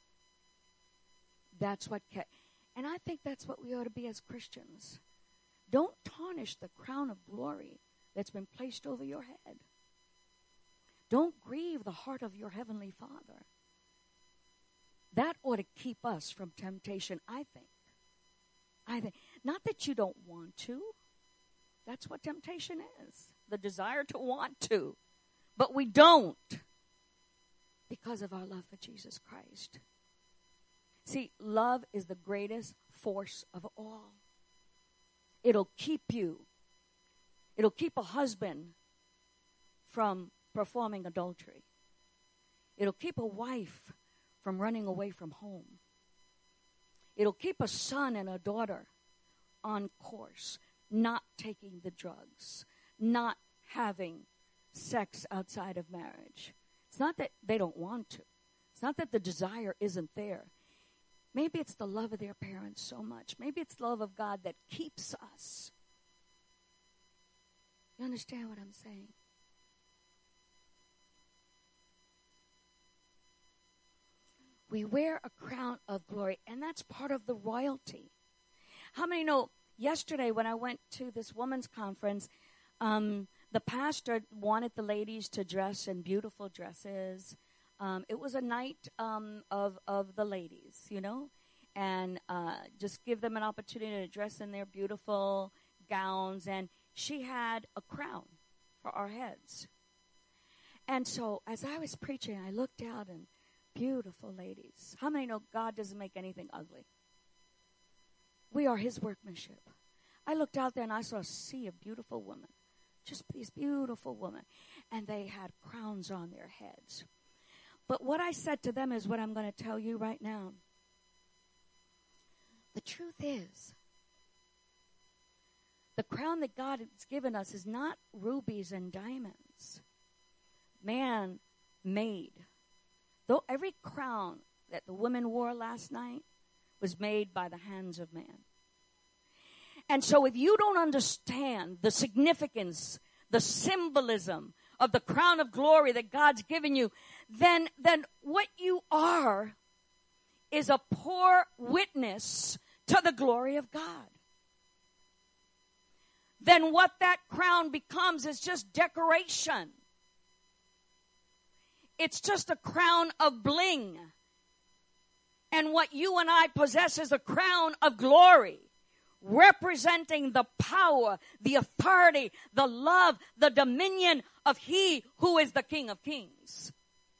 B: That's what kept, and I think that's what we ought to be as Christians. Don't tarnish the crown of glory that's been placed over your head. Don't grieve the heart of your Heavenly Father. That ought to keep us from temptation, I think. I think. Not that you don't want to. That's what temptation is. The desire to want to. But we don't. Because of our love for Jesus Christ. See, love is the greatest force of all. It'll keep you. It'll keep a husband from performing adultery. It'll keep a wife from running away from home. It'll keep a son and a daughter on course, not taking the drugs, not having sex outside of marriage. It's not that they don't want to. It's not that the desire isn't there. Maybe it's the love of their parents so much. Maybe it's the love of God that keeps us. You understand what I'm saying? We wear a crown of glory, and that's part of the royalty. How many know, yesterday when I went to this women's conference, um, the pastor wanted the ladies to dress in beautiful dresses. Um, it was a night um, of, of the ladies, you know, and uh, just give them an opportunity to dress in their beautiful gowns. And she had a crown for our heads. And so as I was preaching, I looked out and beautiful ladies. How many know God doesn't make anything ugly? We are his workmanship. I looked out there and I saw a sea of beautiful women. Just these beautiful women. And they had crowns on their heads. But what I said to them is what I'm going to tell you right now. The truth is, the crown that God has given us is not rubies and diamonds. Man made. Though every crown that the women wore last night was made by the hands of man. And so if you don't understand the significance, the symbolism of the crown of glory that God's given you, then, then what you are is a poor witness to the glory of God. Then what that crown becomes is just decoration. It's just a crown of bling. And what you and I possess is a crown of glory, representing the power, the authority, the love, the dominion of He who is the King of Kings.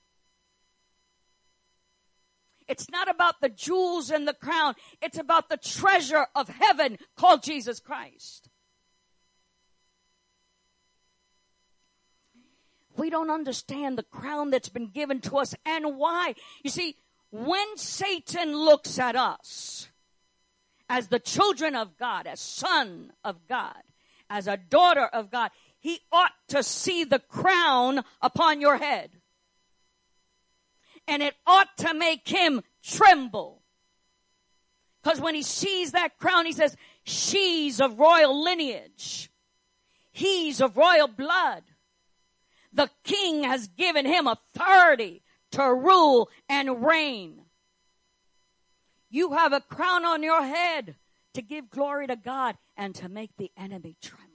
B: It's not about the jewels and the crown. It's about the treasure of heaven called Jesus Christ. We don't understand the crown that's been given to us and why. You see, when Satan looks at us as the children of God, as son of God, as a daughter of God, he ought to see the crown upon your head. And it ought to make him tremble. Because when he sees that crown, he says, she's of royal lineage. He's of royal blood. The king has given him authority to rule and reign. You have a crown on your head to give glory to God and to make the enemy tremble.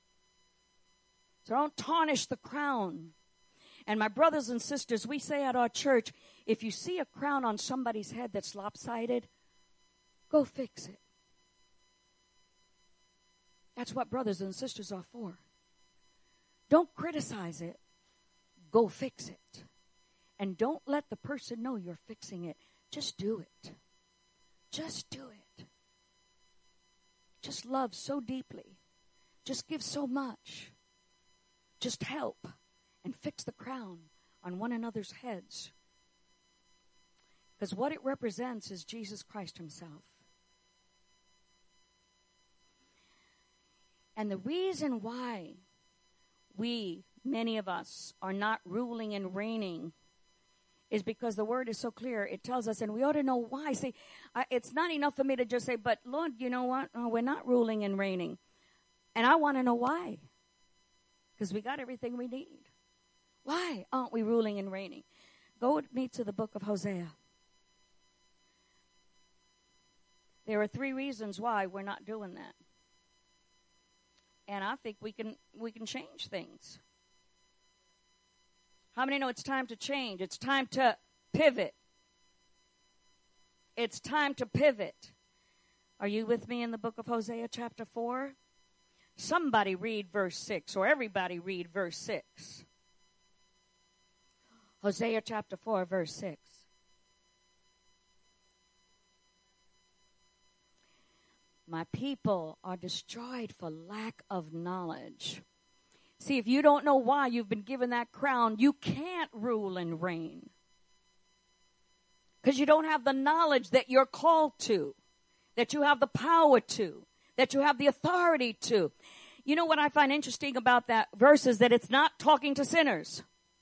B: So don't tarnish the crown. And my brothers and sisters, we say at our church, if you see a crown on somebody's head that's lopsided, go fix it. That's what brothers and sisters are for. Don't criticize it. Go fix it. And don't let the person know you're fixing it. Just do it. Just do it. Just love so deeply. Just give so much. Just help and fix the crown on one another's heads. Because what it represents is Jesus Christ himself. And the reason why we, many of us, are not ruling and reigning is because the word is so clear. It tells us, and we ought to know why. See, I, it's not enough for me to just say, but Lord, you know what? Oh, we're not ruling and reigning. And I want to know why. Because we got everything we need. Why aren't we ruling and reigning? Go with me to the book of Hosea. There are three reasons why we're not doing that. And I think we can we can change things. How many know it's time to change? It's time to pivot. It's time to pivot. Are you with me in the book of Hosea chapter four? Somebody read verse six, or everybody read verse six. Hosea chapter four, verse six. My people are destroyed for lack of knowledge. See, if you don't know why you've been given that crown, you can't rule and reign. Because you don't have the knowledge that you're called to, that you have the power to, that you have the authority to. You know what I find interesting about that verse is that it's not talking to sinners.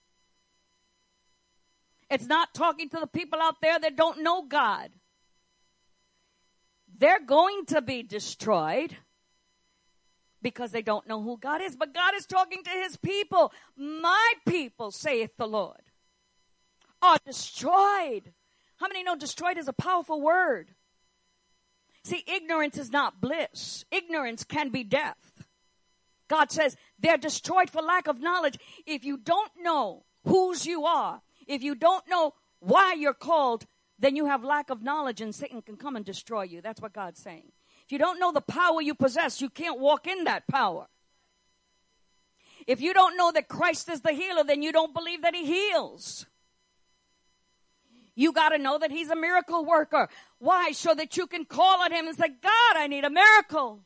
B: It's not talking to the people out there that don't know God. They're going to be destroyed because they don't know who God is. But God is talking to his people. My people, saith the Lord, are destroyed. How many know destroyed is a powerful word? See, ignorance is not bliss. Ignorance can be death. God says they're destroyed for lack of knowledge. If you don't know whose you are, if you don't know why you're called, then you have lack of knowledge and Satan can come and destroy you. That's what God's saying. If you don't know the power you possess, you can't walk in that power. If you don't know that Christ is the healer, then you don't believe that he heals. You got to know that he's a miracle worker. Why? So that you can call on him and say, God, I need a miracle.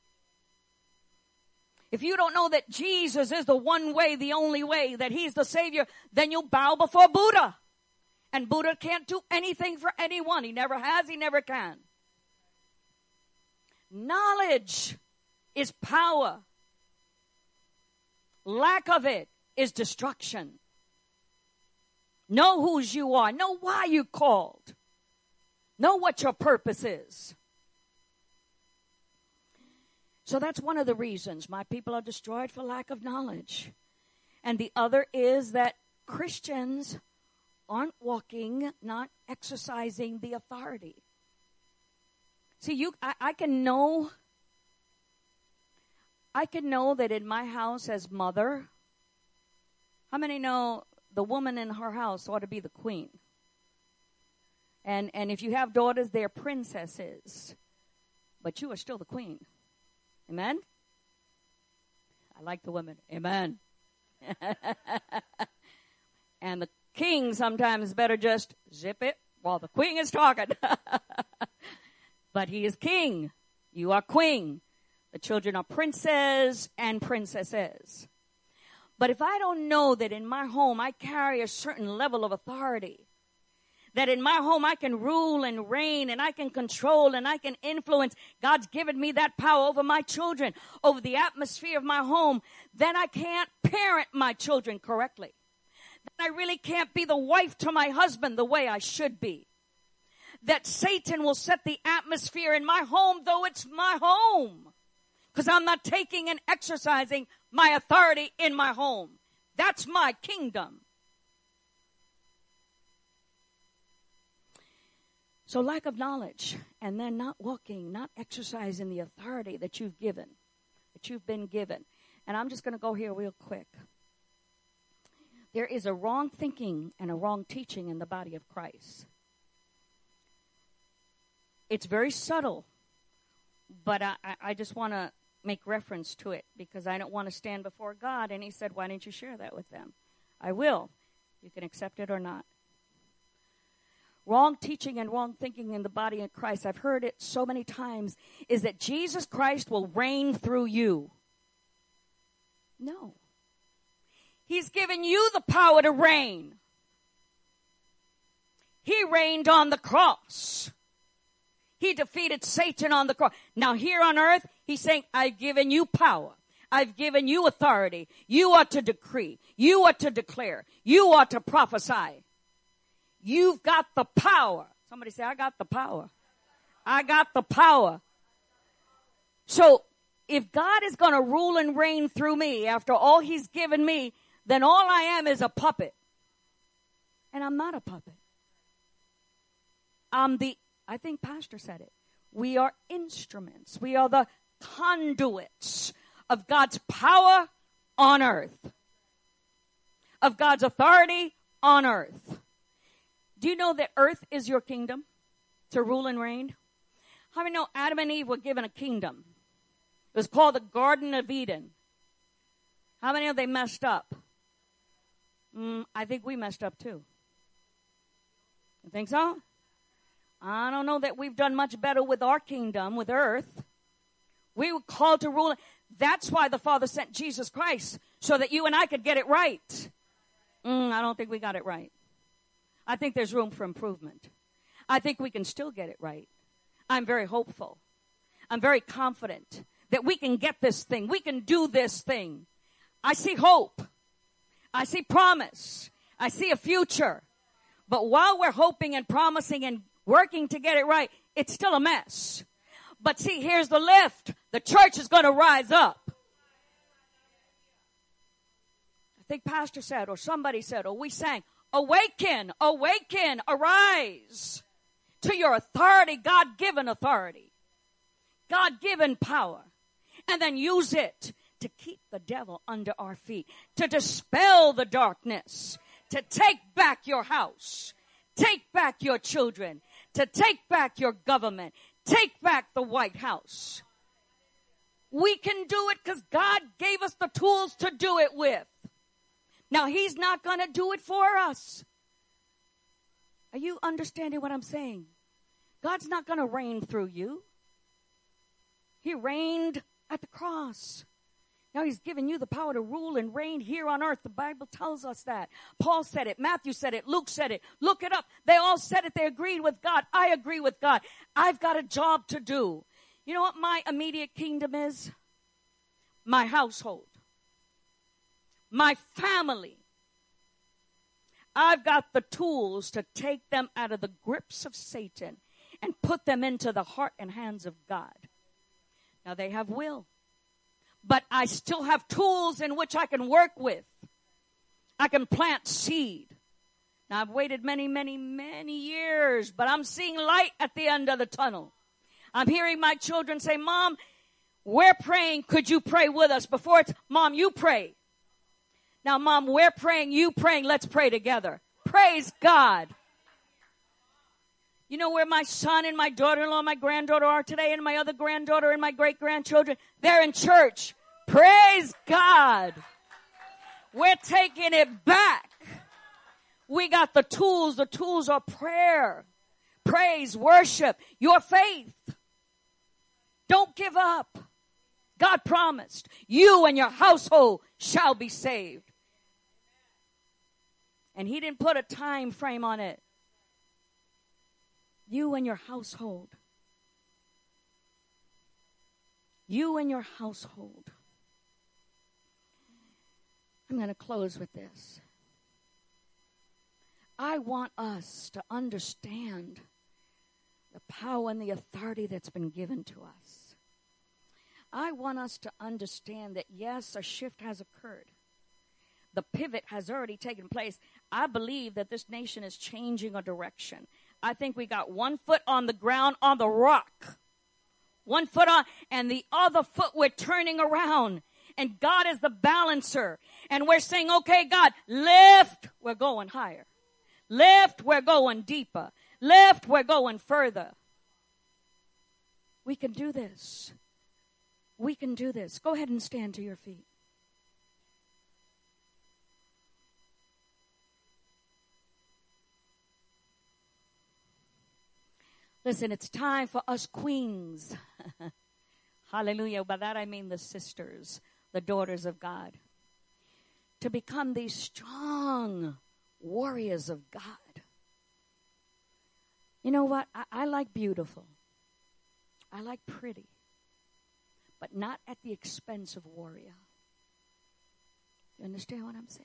B: If you don't know that Jesus is the one way, the only way, that he's the Savior, then you'll bow before Buddha. And Buddha can't do anything for anyone. He never has, he never can. Knowledge is power. Lack of it is destruction. Know whose you are. Know why you called. Know what your purpose is. So that's one of the reasons my people are destroyed for lack of knowledge. And the other is that Christians aren't walking, not exercising the authority. See, you, I, I can know, I can know that in my house as mother, how many know the woman in her house ought to be the queen? And and if you have daughters, they're princesses, but you are still the queen. Amen? I like the women. Amen. And the king sometimes better just zip it while the queen is talking. But he is king. You are queen. The children are princes and princesses. But if I don't know that in my home I carry a certain level of authority, that in my home I can rule and reign and I can control and I can influence, God's given me that power over my children, over the atmosphere of my home, then I can't parent my children correctly. Then I really can't be the wife to my husband the way I should be. That Satan will set the atmosphere in my home, though it's my home, because I'm not taking and exercising my authority in my home. That's my kingdom. So lack of knowledge, and then not walking, not exercising the authority that you've given, that you've been given. And I'm just going to go here real quick. There is a wrong thinking and a wrong teaching in the body of Christ. It's very subtle, but I, I just want to make reference to it because I don't want to stand before God. And he said, why didn't you share that with them? I will. You can accept it or not. Wrong teaching and wrong thinking in the body of Christ, I've heard it so many times, is that Jesus Christ will reign through you. No. He's given you the power to reign. He reigned on the cross. He defeated Satan on the cross. Now here on earth, he's saying, I've given you power. I've given you authority. You are to decree. You are to declare. You are to prophesy. You've got the power. Somebody say, I got the power. I got the power. So if God is going to rule and reign through me after all he's given me, then all I am is a puppet. And I'm not a puppet. I'm the, I think Pastor said it. We are instruments. We are the conduits of God's power on earth. Of God's authority on earth. Do you know that earth is your kingdom to rule and reign? How many know Adam and Eve were given a kingdom? It was called the Garden of Eden. How many know they messed up? Mm, I think we messed up too. You think so? I don't know that we've done much better with our kingdom, with earth. We were called to rule. That's why the Father sent Jesus Christ, so that you and I could get it right. Mm, I don't think we got it right. I think there's room for improvement. I think we can still get it right. I'm very hopeful. I'm very confident that we can get this thing. We can do this thing. I see hope. I see promise. I see a future. But while we're hoping and promising and working to get it right, it's still a mess. But see, here's the lift. The church is going to rise up. I think Pastor said, or somebody said, or we sang, awaken, awaken, arise to your authority, God-given authority, God-given power, and then use it to keep the devil under our feet, to dispel the darkness, to take back your house, take back your children, to take back your government, take back the White House. We can do it because God gave us the tools to do it with. Now, he's not going to do it for us. Are you understanding what I'm saying? God's not going to reign through you. He reigned at the cross. Now he's given you the power to rule and reign here on earth. The Bible tells us that. Paul said it. Matthew said it. Luke said it. Look it up. They all said it. They agreed with God. I agree with God. I've got a job to do. You know what my immediate kingdom is? My household. My family. I've got the tools to take them out of the grips of Satan and put them into the heart and hands of God. Now they have will. But I still have tools in which I can work with. I can plant seed. Now, I've waited many, many, many years, but I'm seeing light at the end of the tunnel. I'm hearing my children say, Mom, we're praying. Could you pray with us? Before it's, Mom, you pray. Now, Mom, we're praying. You praying. Let's pray together. Praise God. You know where my son and my daughter-in-law, my granddaughter are today, and my other granddaughter and my great-grandchildren? They're in church. Praise God. We're taking it back. We got the tools. The tools are prayer, praise, worship, your faith. Don't give up. God promised you and your household shall be saved. And he didn't put a time frame on it. You and your household. You and your household. I'm going to close with this. I want us to understand the power and the authority that's been given to us. I want us to understand that, yes, a shift has occurred. The pivot has already taken place. I believe that this nation is changing a direction. I think we got one foot on the ground on the rock. One foot on, and the other foot we're turning around. And God is the balancer. And we're saying, okay, God, lift, we're going higher. Lift, we're going deeper. Lift, we're going further. We can do this. We can do this. Go ahead and stand to your feet. Listen, it's time for us queens. Hallelujah. By that I mean the sisters, the daughters of God, to become these strong warriors of God. You know what? I, I like beautiful. I like pretty. But not at the expense of warrior. You understand what I'm saying?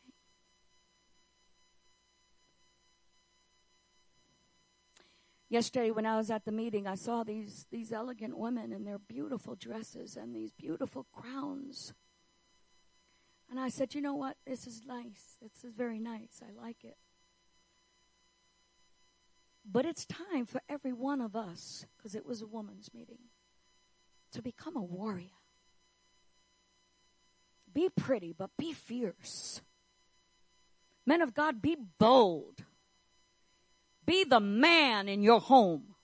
B: Yesterday when I was at the meeting, I saw these, these elegant women in their beautiful dresses and these beautiful crowns. And I said, you know what? This is nice. This is very nice. I like it. But it's time for every one of us, because it was a woman's meeting, to become a warrior. Be pretty, but be fierce. Men of God, be bold. Be the man in your home.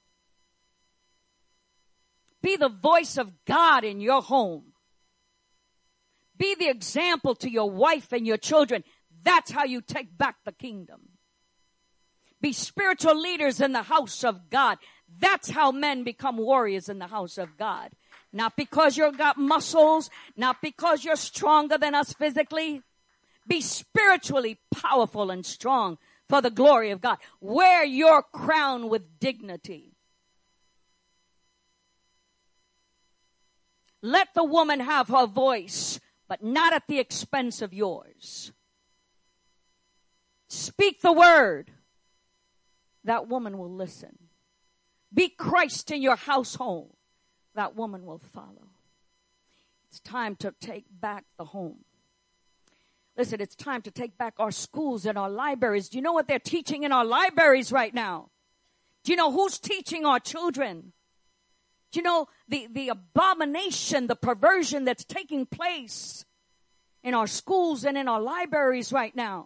B: Be the voice of God in your home. Be the example to your wife and your children. That's how you take back the kingdom. Be spiritual leaders in the house of God. That's how men become warriors in the house of God. Not because you've got muscles, not because you're stronger than us physically. Be spiritually powerful and strong for the glory of God. Wear your crown with dignity. Let the woman have her voice, but not at the expense of yours. Speak the word. That woman will listen. Be Christ in your household. That woman will follow. It's time to take back the home. Listen, it's time to take back our schools and our libraries. Do you know what they're teaching in our libraries right now? Do you know who's teaching our children? Do you know the, the abomination, the perversion that's taking place in our schools and in our libraries right now?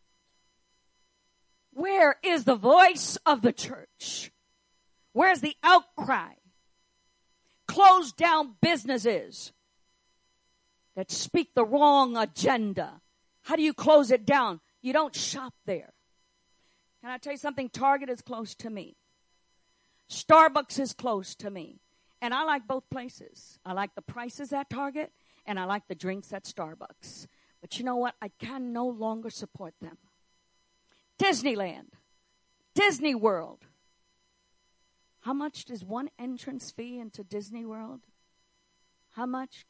B: Where is the voice of the church? Where's the outcry? Closed down businesses that speak the wrong agenda. How do you close it down? You don't shop there. Can I tell you something? Target is close to me. Starbucks is close to me. And I like both places. I like the prices at Target, And I like the drinks at Starbucks. But you know what? I can no longer support them. Disneyland. Disney World. How much is one entrance fee into Disney World? How much?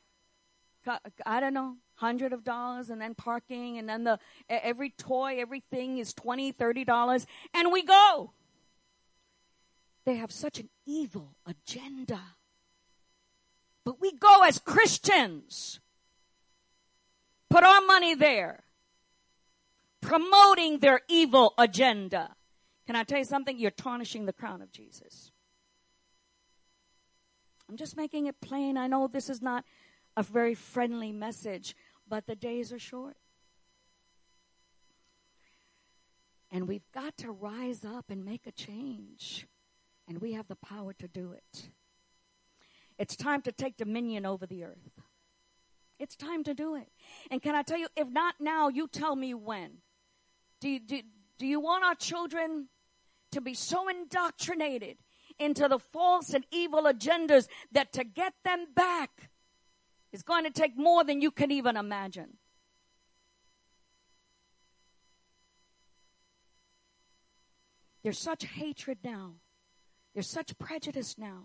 B: I don't know. Hundred of dollars, and then parking, and then the every toy, everything is twenty, thirty dollars, and we go. They have such an evil agenda. But we go as Christians. Put our money there. Promoting their evil agenda. Can I tell you something? You're tarnishing the crown of Jesus. I'm just making it plain. I know this is not a very friendly message, but the days are short. And we've got to rise up and make a change. And we have the power to do it. It's time to take dominion over the earth. It's time to do it. And can I tell you, if not now, you tell me when. Do you, do, do you want our children to be so indoctrinated into the false and evil agendas that to get them back is going to take more than you can even imagine? There's such hatred now. There's such prejudice now.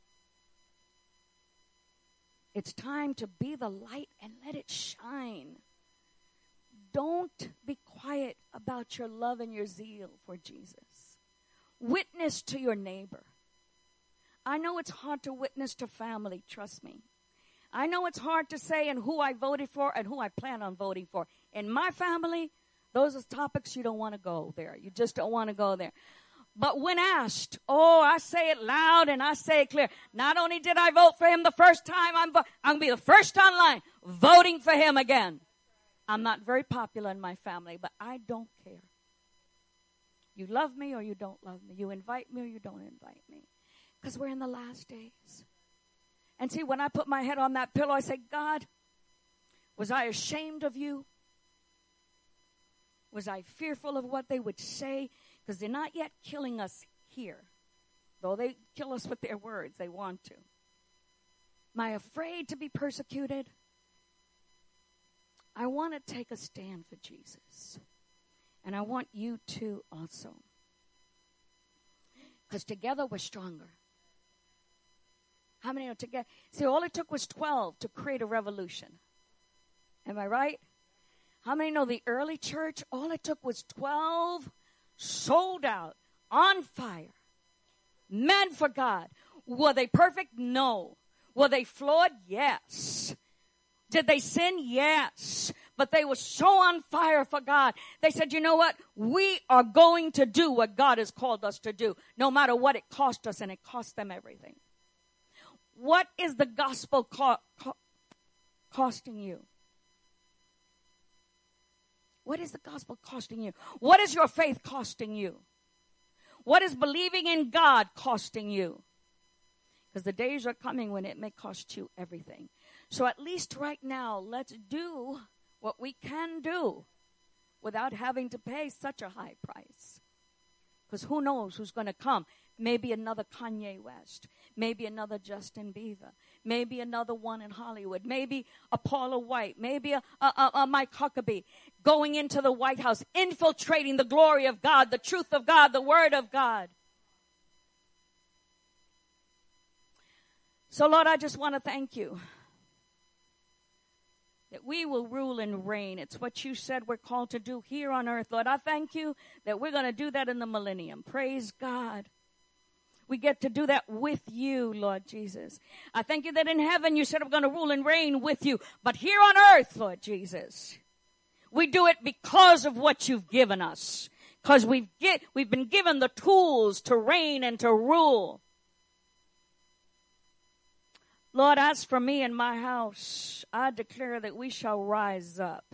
B: It's time to be the light and let it shine. Don't be quiet about your love and your zeal for Jesus. Witness to your neighbor. I know it's hard to witness to family, trust me. I know it's hard to say and who I voted for and who I plan on voting for. In my family, those are topics you don't want to go there. You just don't want to go there. But when asked, oh, I say it loud and I say it clear. Not only did I vote for him the first time, I'm, vo- I'm going to be the first online voting for him again. I'm not very popular in my family, but I don't care. You love me or you don't love me. You invite me or you don't invite me. Because we're in the last days. And see, when I put my head on that pillow, I say, God, was I ashamed of you? Was I fearful of what they would say? Because they're not yet killing us here. Though they kill us with their words, they want to. Am I afraid to be persecuted? I want to take a stand for Jesus. And I want you to also. Because together we're stronger. How many are together? See, all it took was twelve to create a revolution. Am I right? How many know the early church? All it took was twelve sold out, on fire, men for God. Were they perfect? No. Were they flawed? Yes. Did they sin? Yes. But they were so on fire for God. They said, you know what? We are going to do what God has called us to do, no matter what it cost us, and it cost them everything. What is the gospel co- co- costing you? What is the gospel costing you? What is your faith costing you? What is believing in God costing you? Because the days are coming when it may cost you everything. So at least right now, let's do what we can do without having to pay such a high price. Because who knows who's going to come? Maybe another Kanye West. Maybe another Justin Bieber. Maybe another one in Hollywood. Maybe a Paula White. Maybe a, a, a, a Mike Huckabee going into the White House, infiltrating the glory of God, the truth of God, the word of God. So, Lord, I just want to thank you that we will rule and reign. It's what you said we're called to do here on earth. Lord, I thank you that we're going to do that in the millennium. Praise God. We get to do that with you, Lord Jesus. I thank you that in heaven you said we're going to rule and reign with you. But here on earth, Lord Jesus, we do it because of what you've given us. Because we've get, we've been given the tools to reign and to rule. Lord, as for me and my house, I declare that we shall rise up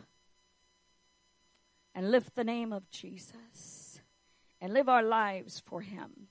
B: and lift the name of Jesus and live our lives for him.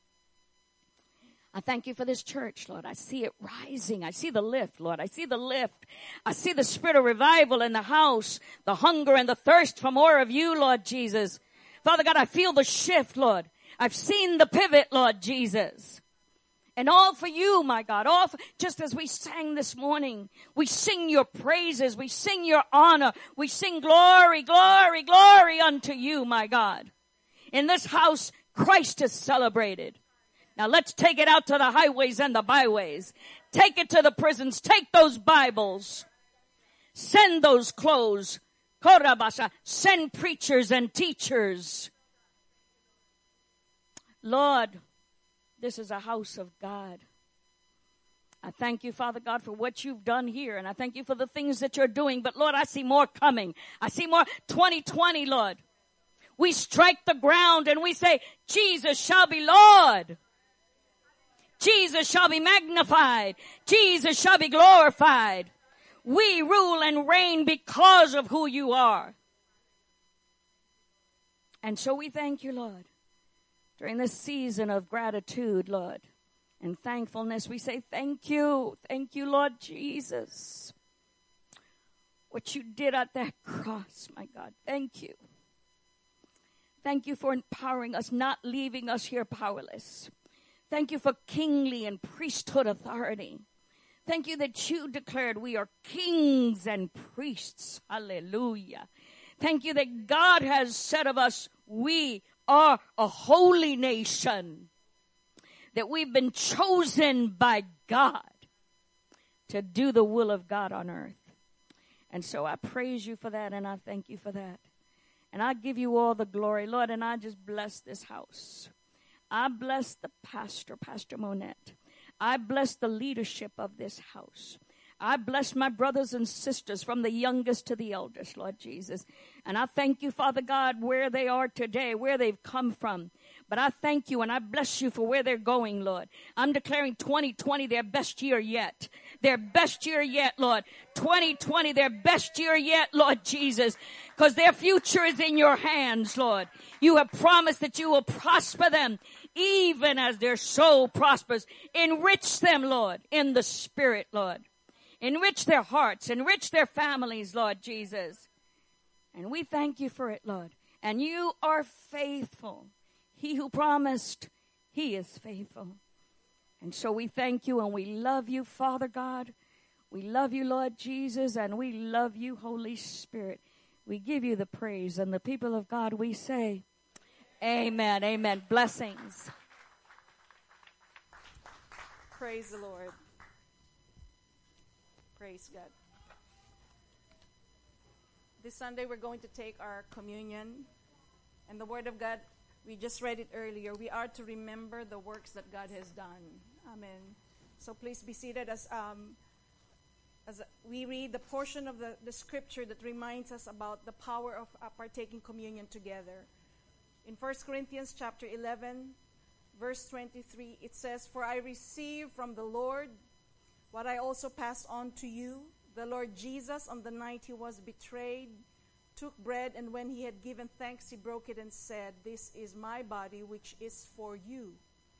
B: I thank you for this church, Lord. I see it rising. I see the lift, Lord. I see the lift. I see the spirit of revival in the house, the hunger and the thirst for more of you, Lord Jesus. Father God, I feel the shift, Lord. I've seen the pivot, Lord Jesus. And all for you, my God. All for, just as we sang this morning, we sing your praises. We sing your honor. We sing glory, glory, glory unto you, my God. In this house, Christ is celebrated. Now let's take it out to the highways and the byways. Take it to the prisons. Take those Bibles. Send those clothes. Korabasha. Send preachers and teachers. Lord, this is a house of God. I thank you, Father God, for what you've done here. And I thank you for the things that you're doing. But Lord, I see more coming. I see more. twenty twenty, Lord. We strike the ground and we say, Jesus shall be Lord. Jesus shall be magnified. Jesus shall be glorified. We rule and reign because of who you are. And so we thank you, Lord. During this season of gratitude, Lord, and thankfulness, we say thank you. Thank you, Lord Jesus. What you did at that cross, my God. Thank you. Thank you for empowering us, not leaving us here powerless. Thank you for kingly and priesthood authority. Thank you that you declared we are kings and priests. Hallelujah. Thank you that God has said of us, we are a holy nation, that we've been chosen by God to do the will of God on earth. And so I praise you for that, and I thank you for that. And I give you all the glory, Lord, and I just bless this house. I bless the pastor, Pastor Monette. I bless the leadership of this house. I bless my brothers and sisters from the youngest to the eldest, Lord Jesus. And I thank you, Father God, where they are today, where they've come from. But I thank you and I bless you for where they're going, Lord. I'm declaring twenty twenty their best year yet. Their best year yet, Lord. twenty twenty their best year yet, Lord Jesus. Because their future is in your hands, Lord. You have promised that you will prosper them even as their soul prospers. Enrich them, Lord, in the spirit, Lord. Enrich their hearts. Enrich their families, Lord Jesus. And we thank you for it, Lord. And you are faithful. He who promised, he is faithful. And so we thank you and we love you, Father God. We love you, Lord Jesus, and we love you, Holy Spirit. We give you the praise. And the people of God, we say, amen, amen. Blessings.
A: Praise the Lord. Praise God. This Sunday we're going to take our communion. And the Word of God, we just read it earlier. We are to remember the works that God has done. Amen. So please be seated as um, as we read the portion of the, the scripture that reminds us about the power of uh, partaking communion together. In First Corinthians chapter eleven, verse twenty-three, it says, "For I received from the Lord what I also passed on to you. The Lord Jesus, on the night he was betrayed, took bread, and when he had given thanks, he broke it and said, 'This is my body, which is for you.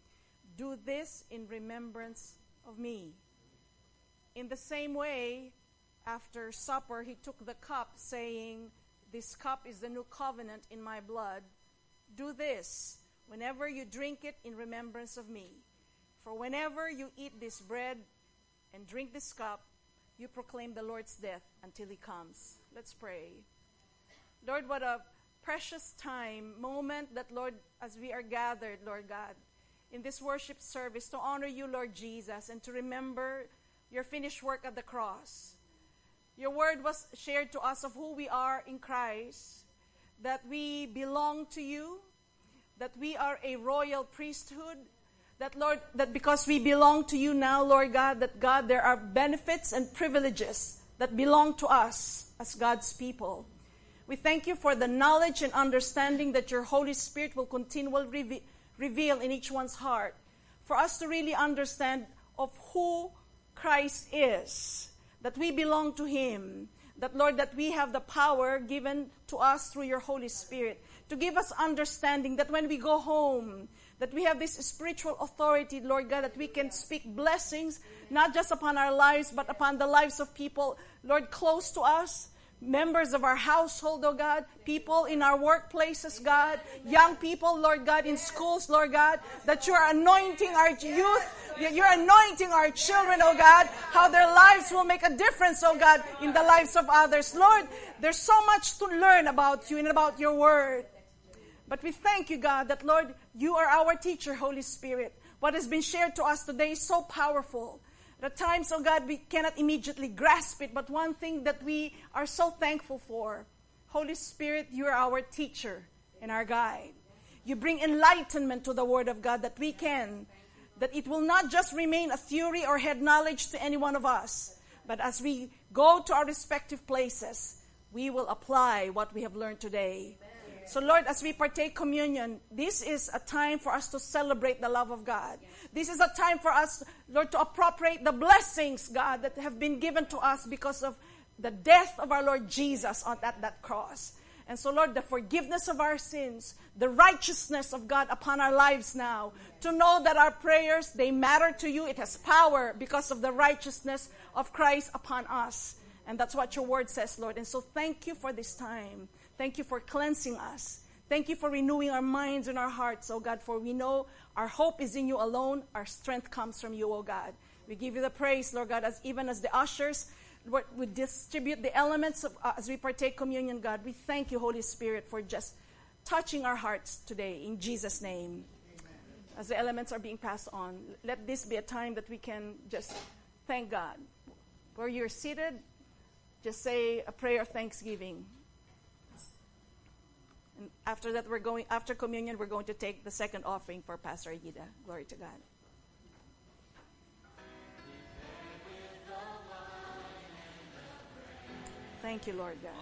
A: Do this in remembrance of me.' In the same way, after supper, he took the cup, saying, 'This cup is the new covenant in my blood. Do this whenever you drink it in remembrance of me. For whenever you eat this bread and drink this cup, you proclaim the Lord's death until he comes.'" Let's pray. Lord, what a precious time, moment that, Lord, as we are gathered, Lord God, in this worship service to honor you, Lord Jesus, and to remember your finished work at the cross. Your word was shared to us of who we are in Christ, that we belong to you, that we are a royal priesthood, that, Lord, that because we belong to you now, Lord God, that, God, there are benefits and privileges that belong to us as God's people. We thank you for the knowledge and understanding that your Holy Spirit will continually reve- reveal in each one's heart, for us to really understand of who Christ is, that we belong to him, that, Lord, that we have the power given to us through your Holy Spirit, to give us understanding that when we go home, that we have this spiritual authority, Lord God, that we can speak blessings, not just upon our lives, but upon the lives of people, Lord, close to us, members of our household, oh God, people in our workplaces, God, young people, Lord God, in schools, Lord God, that you are anointing our youth, you're anointing our children, oh God, how their lives will make a difference, oh God, in the lives of others. Lord, there's so much to learn about you and about your word. But we thank you, God, that, Lord, you are our teacher, Holy Spirit. What has been shared to us today is so powerful. At times, oh God, we cannot immediately grasp it, but one thing that we are so thankful for, Holy Spirit, you are our teacher and our guide. You bring enlightenment to the Word of God that we can, that it will not just remain a theory or head knowledge to any one of us, but as we go to our respective places, we will apply what we have learned today. So, Lord, as we partake communion, this is a time for us to celebrate the love of God. This is a time for us, Lord, to appropriate the blessings, God, that have been given to us because of the death of our Lord Jesus on that, that cross. And so, Lord, the forgiveness of our sins, the righteousness of God upon our lives now, to know that our prayers, they matter to you. It has power because of the righteousness of Christ upon us. And that's what your word says, Lord. And so thank you for this time. Thank you for cleansing us. Thank you for renewing our minds and our hearts, oh God, for we know our hope is in you alone. Our strength comes from you, oh God. We give you the praise, Lord God, as even as the ushers Lord, we distribute the elements of, uh, as we partake communion, God. We thank you, Holy Spirit, for just touching our hearts today in Jesus' name. Amen. As the elements are being passed on, let this be a time that we can just thank God. Where you're seated, just say a prayer of thanksgiving. And after that, we're going, after communion, we're going to take the second offering for Pastor Aguida. Glory to God. Thank you, Lord God.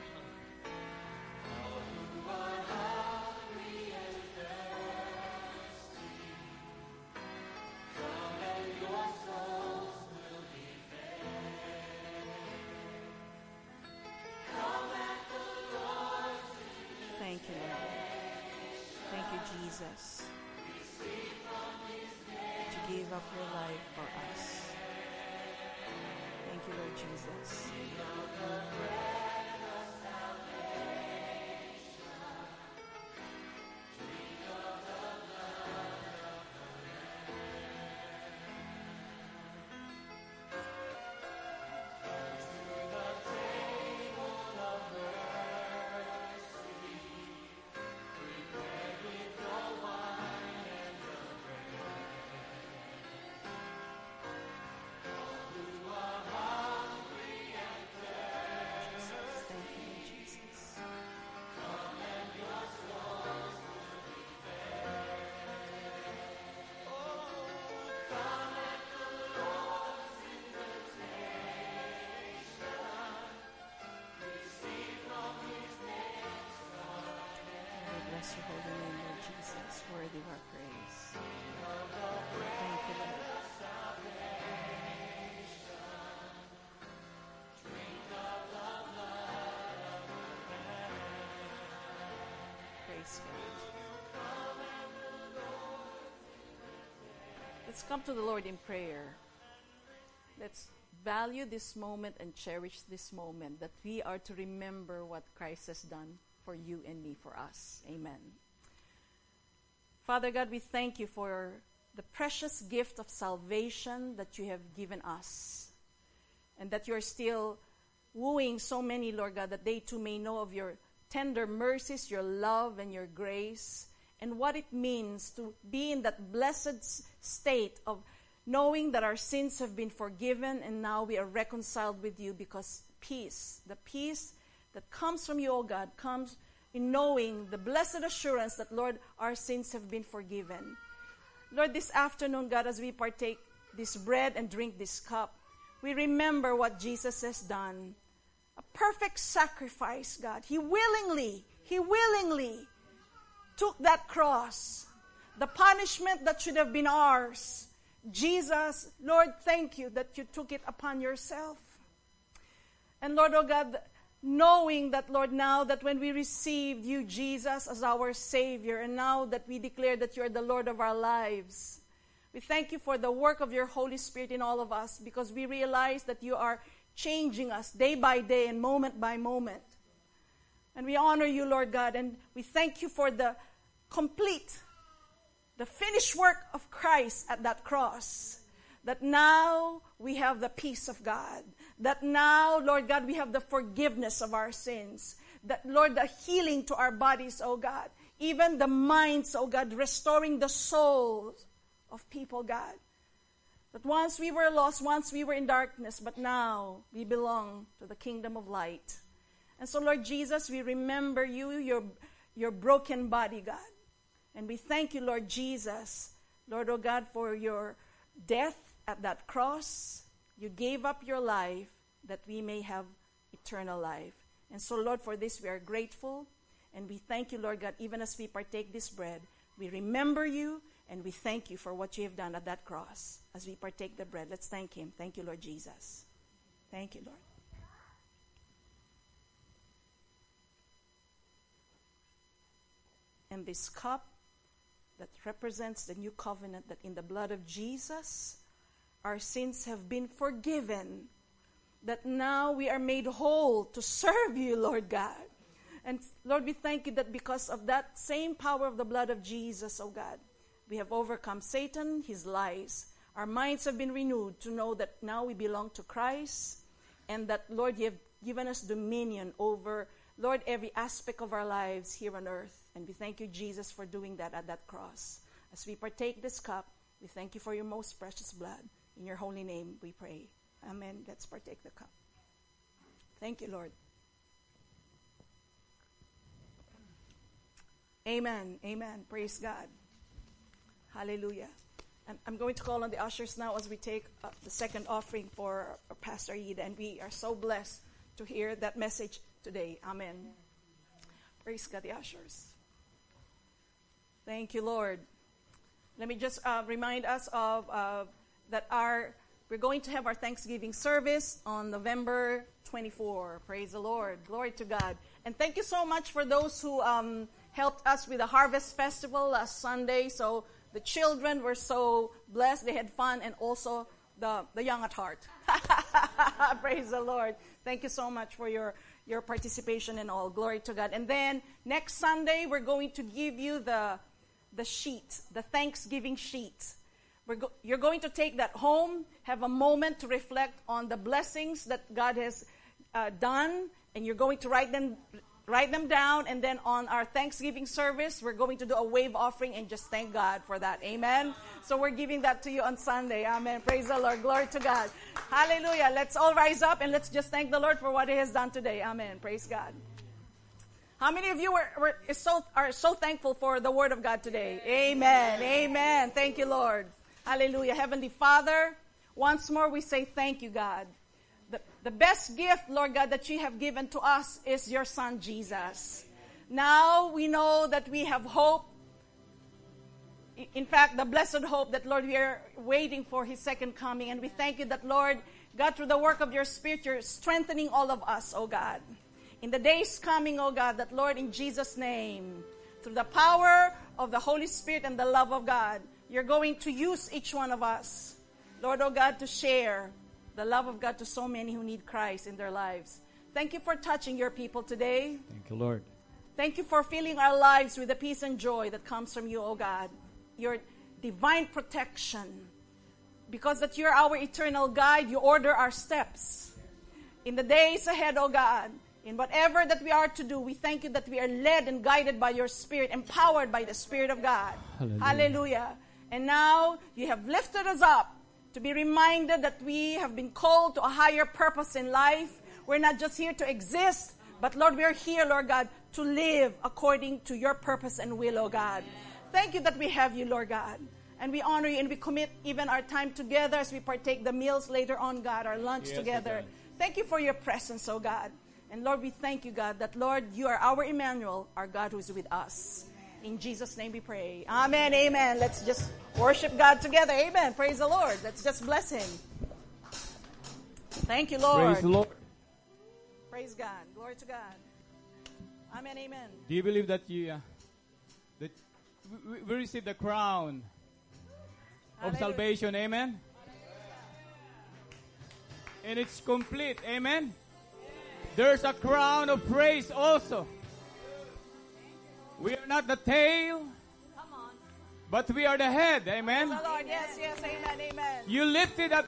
A: Thank you, Lord. Thank you, Jesus, to give up your life for us. Thank you, Lord Jesus. Bless your holy name, Lord Jesus, worthy of our praise. Thank you, Lord. Praise God. Let's come to the Lord in prayer. Let's value this moment and cherish this moment, that we are to remember what Christ has done for you and me, for us. Amen. Father God, we thank you for the precious gift of salvation that you have given us, and that you are still wooing so many, Lord God, that they too may know of your tender mercies, your love, and your grace, and what it means to be in that blessed state of knowing that our sins have been forgiven and now we are reconciled with you, because peace, the peace that comes from you, O God, comes in knowing the blessed assurance that, Lord, our sins have been forgiven. Lord, this afternoon, God, as we partake this bread and drink this cup, we remember what Jesus has done. A perfect sacrifice, God. He willingly, He willingly took that cross, the punishment that should have been ours. Jesus, Lord, thank you that you took it upon yourself. And Lord, oh God, knowing that, Lord, now that when we received you, Jesus, as our Savior, and now that we declare that you are the Lord of our lives, we thank you for the work of your Holy Spirit in all of us, because we realize that you are changing us day by day and moment by moment. And we honor you, Lord God, and we thank you for the complete, the finished work of Christ at that cross. That now we have the peace of God. That now, Lord God, we have the forgiveness of our sins. That, Lord, the healing to our bodies, oh God. Even the minds, oh God, restoring the souls of people, God. That once we were lost, once we were in darkness, but now we belong to the kingdom of light. And so, Lord Jesus, we remember you, your, your broken body, God. And we thank you, Lord Jesus, Lord, oh God, for your death at that cross. You gave up your life that we may have eternal life. And so, Lord, for this we are grateful. And we thank you, Lord God, even as we partake this bread, we remember you and we thank you for what you have done at that cross. As we partake the bread, let's thank him. Thank you, Lord Jesus. Thank you, Lord. And this cup that represents the new covenant, that in the blood of Jesus, our sins have been forgiven. That now we are made whole to serve you, Lord God. And Lord, we thank you that because of that same power of the blood of Jesus, oh God, we have overcome Satan, his lies. Our minds have been renewed to know that now we belong to Christ. And that, Lord, you have given us dominion over, Lord, every aspect of our lives here on earth. And we thank you, Jesus, for doing that at that cross. As we partake this cup, we thank you for your most precious blood. In your holy name we pray. Amen. Let's partake the cup. Thank you, Lord. Amen. Amen. Praise God. Hallelujah. And I'm going to call on the ushers now as we take uh, the second offering for uh, Pastor Ida. And we are so blessed to hear that message today. Amen. Praise God, the ushers. Thank you, Lord. Let me just uh, remind us of uh, that our we're going to have our Thanksgiving service on November twenty-fourth. Praise the Lord. Glory to God. And thank you so much for those who um, helped us with the Harvest Festival last Sunday. So the children were so blessed. They had fun, and also the, the young at heart. Praise the Lord. Thank you so much for your, your participation and all. Glory to God. And then next Sunday, we're going to give you the, the sheet, the Thanksgiving sheet. We're go- you're going to take that home, have a moment to reflect on the blessings that God has uh, done, and you're going to write them write them down, and then on our Thanksgiving service, we're going to do a wave offering and just thank God for that. Amen? So we're giving that to you on Sunday. Amen. Praise the Lord. Glory to God. Hallelujah. Let's all rise up and let's just thank the Lord for what he has done today. Amen. Praise God. How many of you were, were is so, are so thankful for the word of God today? Amen. Amen. Thank you, Lord. Hallelujah. Heavenly Father, once more we say thank you, God. The, the best gift, Lord God, that you have given to us is your Son, Jesus. Now we know that we have hope. In fact, the blessed hope that, Lord, we are waiting for his second coming. And we thank you that, Lord, God, through the work of your Spirit, you're strengthening all of us, oh God. In the days coming, oh God, that, Lord, in Jesus' name, through the power of the Holy Spirit and the love of God, you're going to use each one of us, Lord, oh God, to share the love of God to so many who need Christ in their lives. Thank you for touching your people today.
E: Thank you, Lord.
A: Thank you for filling our lives with the peace and joy that comes from you, oh God. Your divine protection. Because that you're our eternal guide, you order our steps. In the days ahead, oh God, in whatever that we are to do, we thank you that we are led and guided by your Spirit, empowered by the Spirit of God. Hallelujah. Hallelujah. And now you have lifted us up to be reminded that we have been called to a higher purpose in life. We're not just here to exist, but Lord, we're here, Lord God, to live according to your purpose and will, oh God. Thank you that we have you, Lord God. And we honor you and we commit even our time together as we partake the meals later on, God, our lunch yes, together. Thank you for your presence, oh God. And Lord, we thank you, God, that Lord, you are our Emmanuel, our God who is with us. In Jesus' name we pray. Amen, amen. Let's just worship God together. Amen. Praise the Lord. Let's just bless him. Thank you, Lord.
E: Praise the Lord.
A: Praise God. Glory to God. Amen, amen.
E: Do you believe that you uh, that we, we receive the crown of
A: Hallelujah.
E: salvation? Amen. And it's complete. Amen. There's a crown of praise also. We are not the tail, but we are the head. Amen.
A: The Lord, yes, yes, amen, amen.
E: You lifted up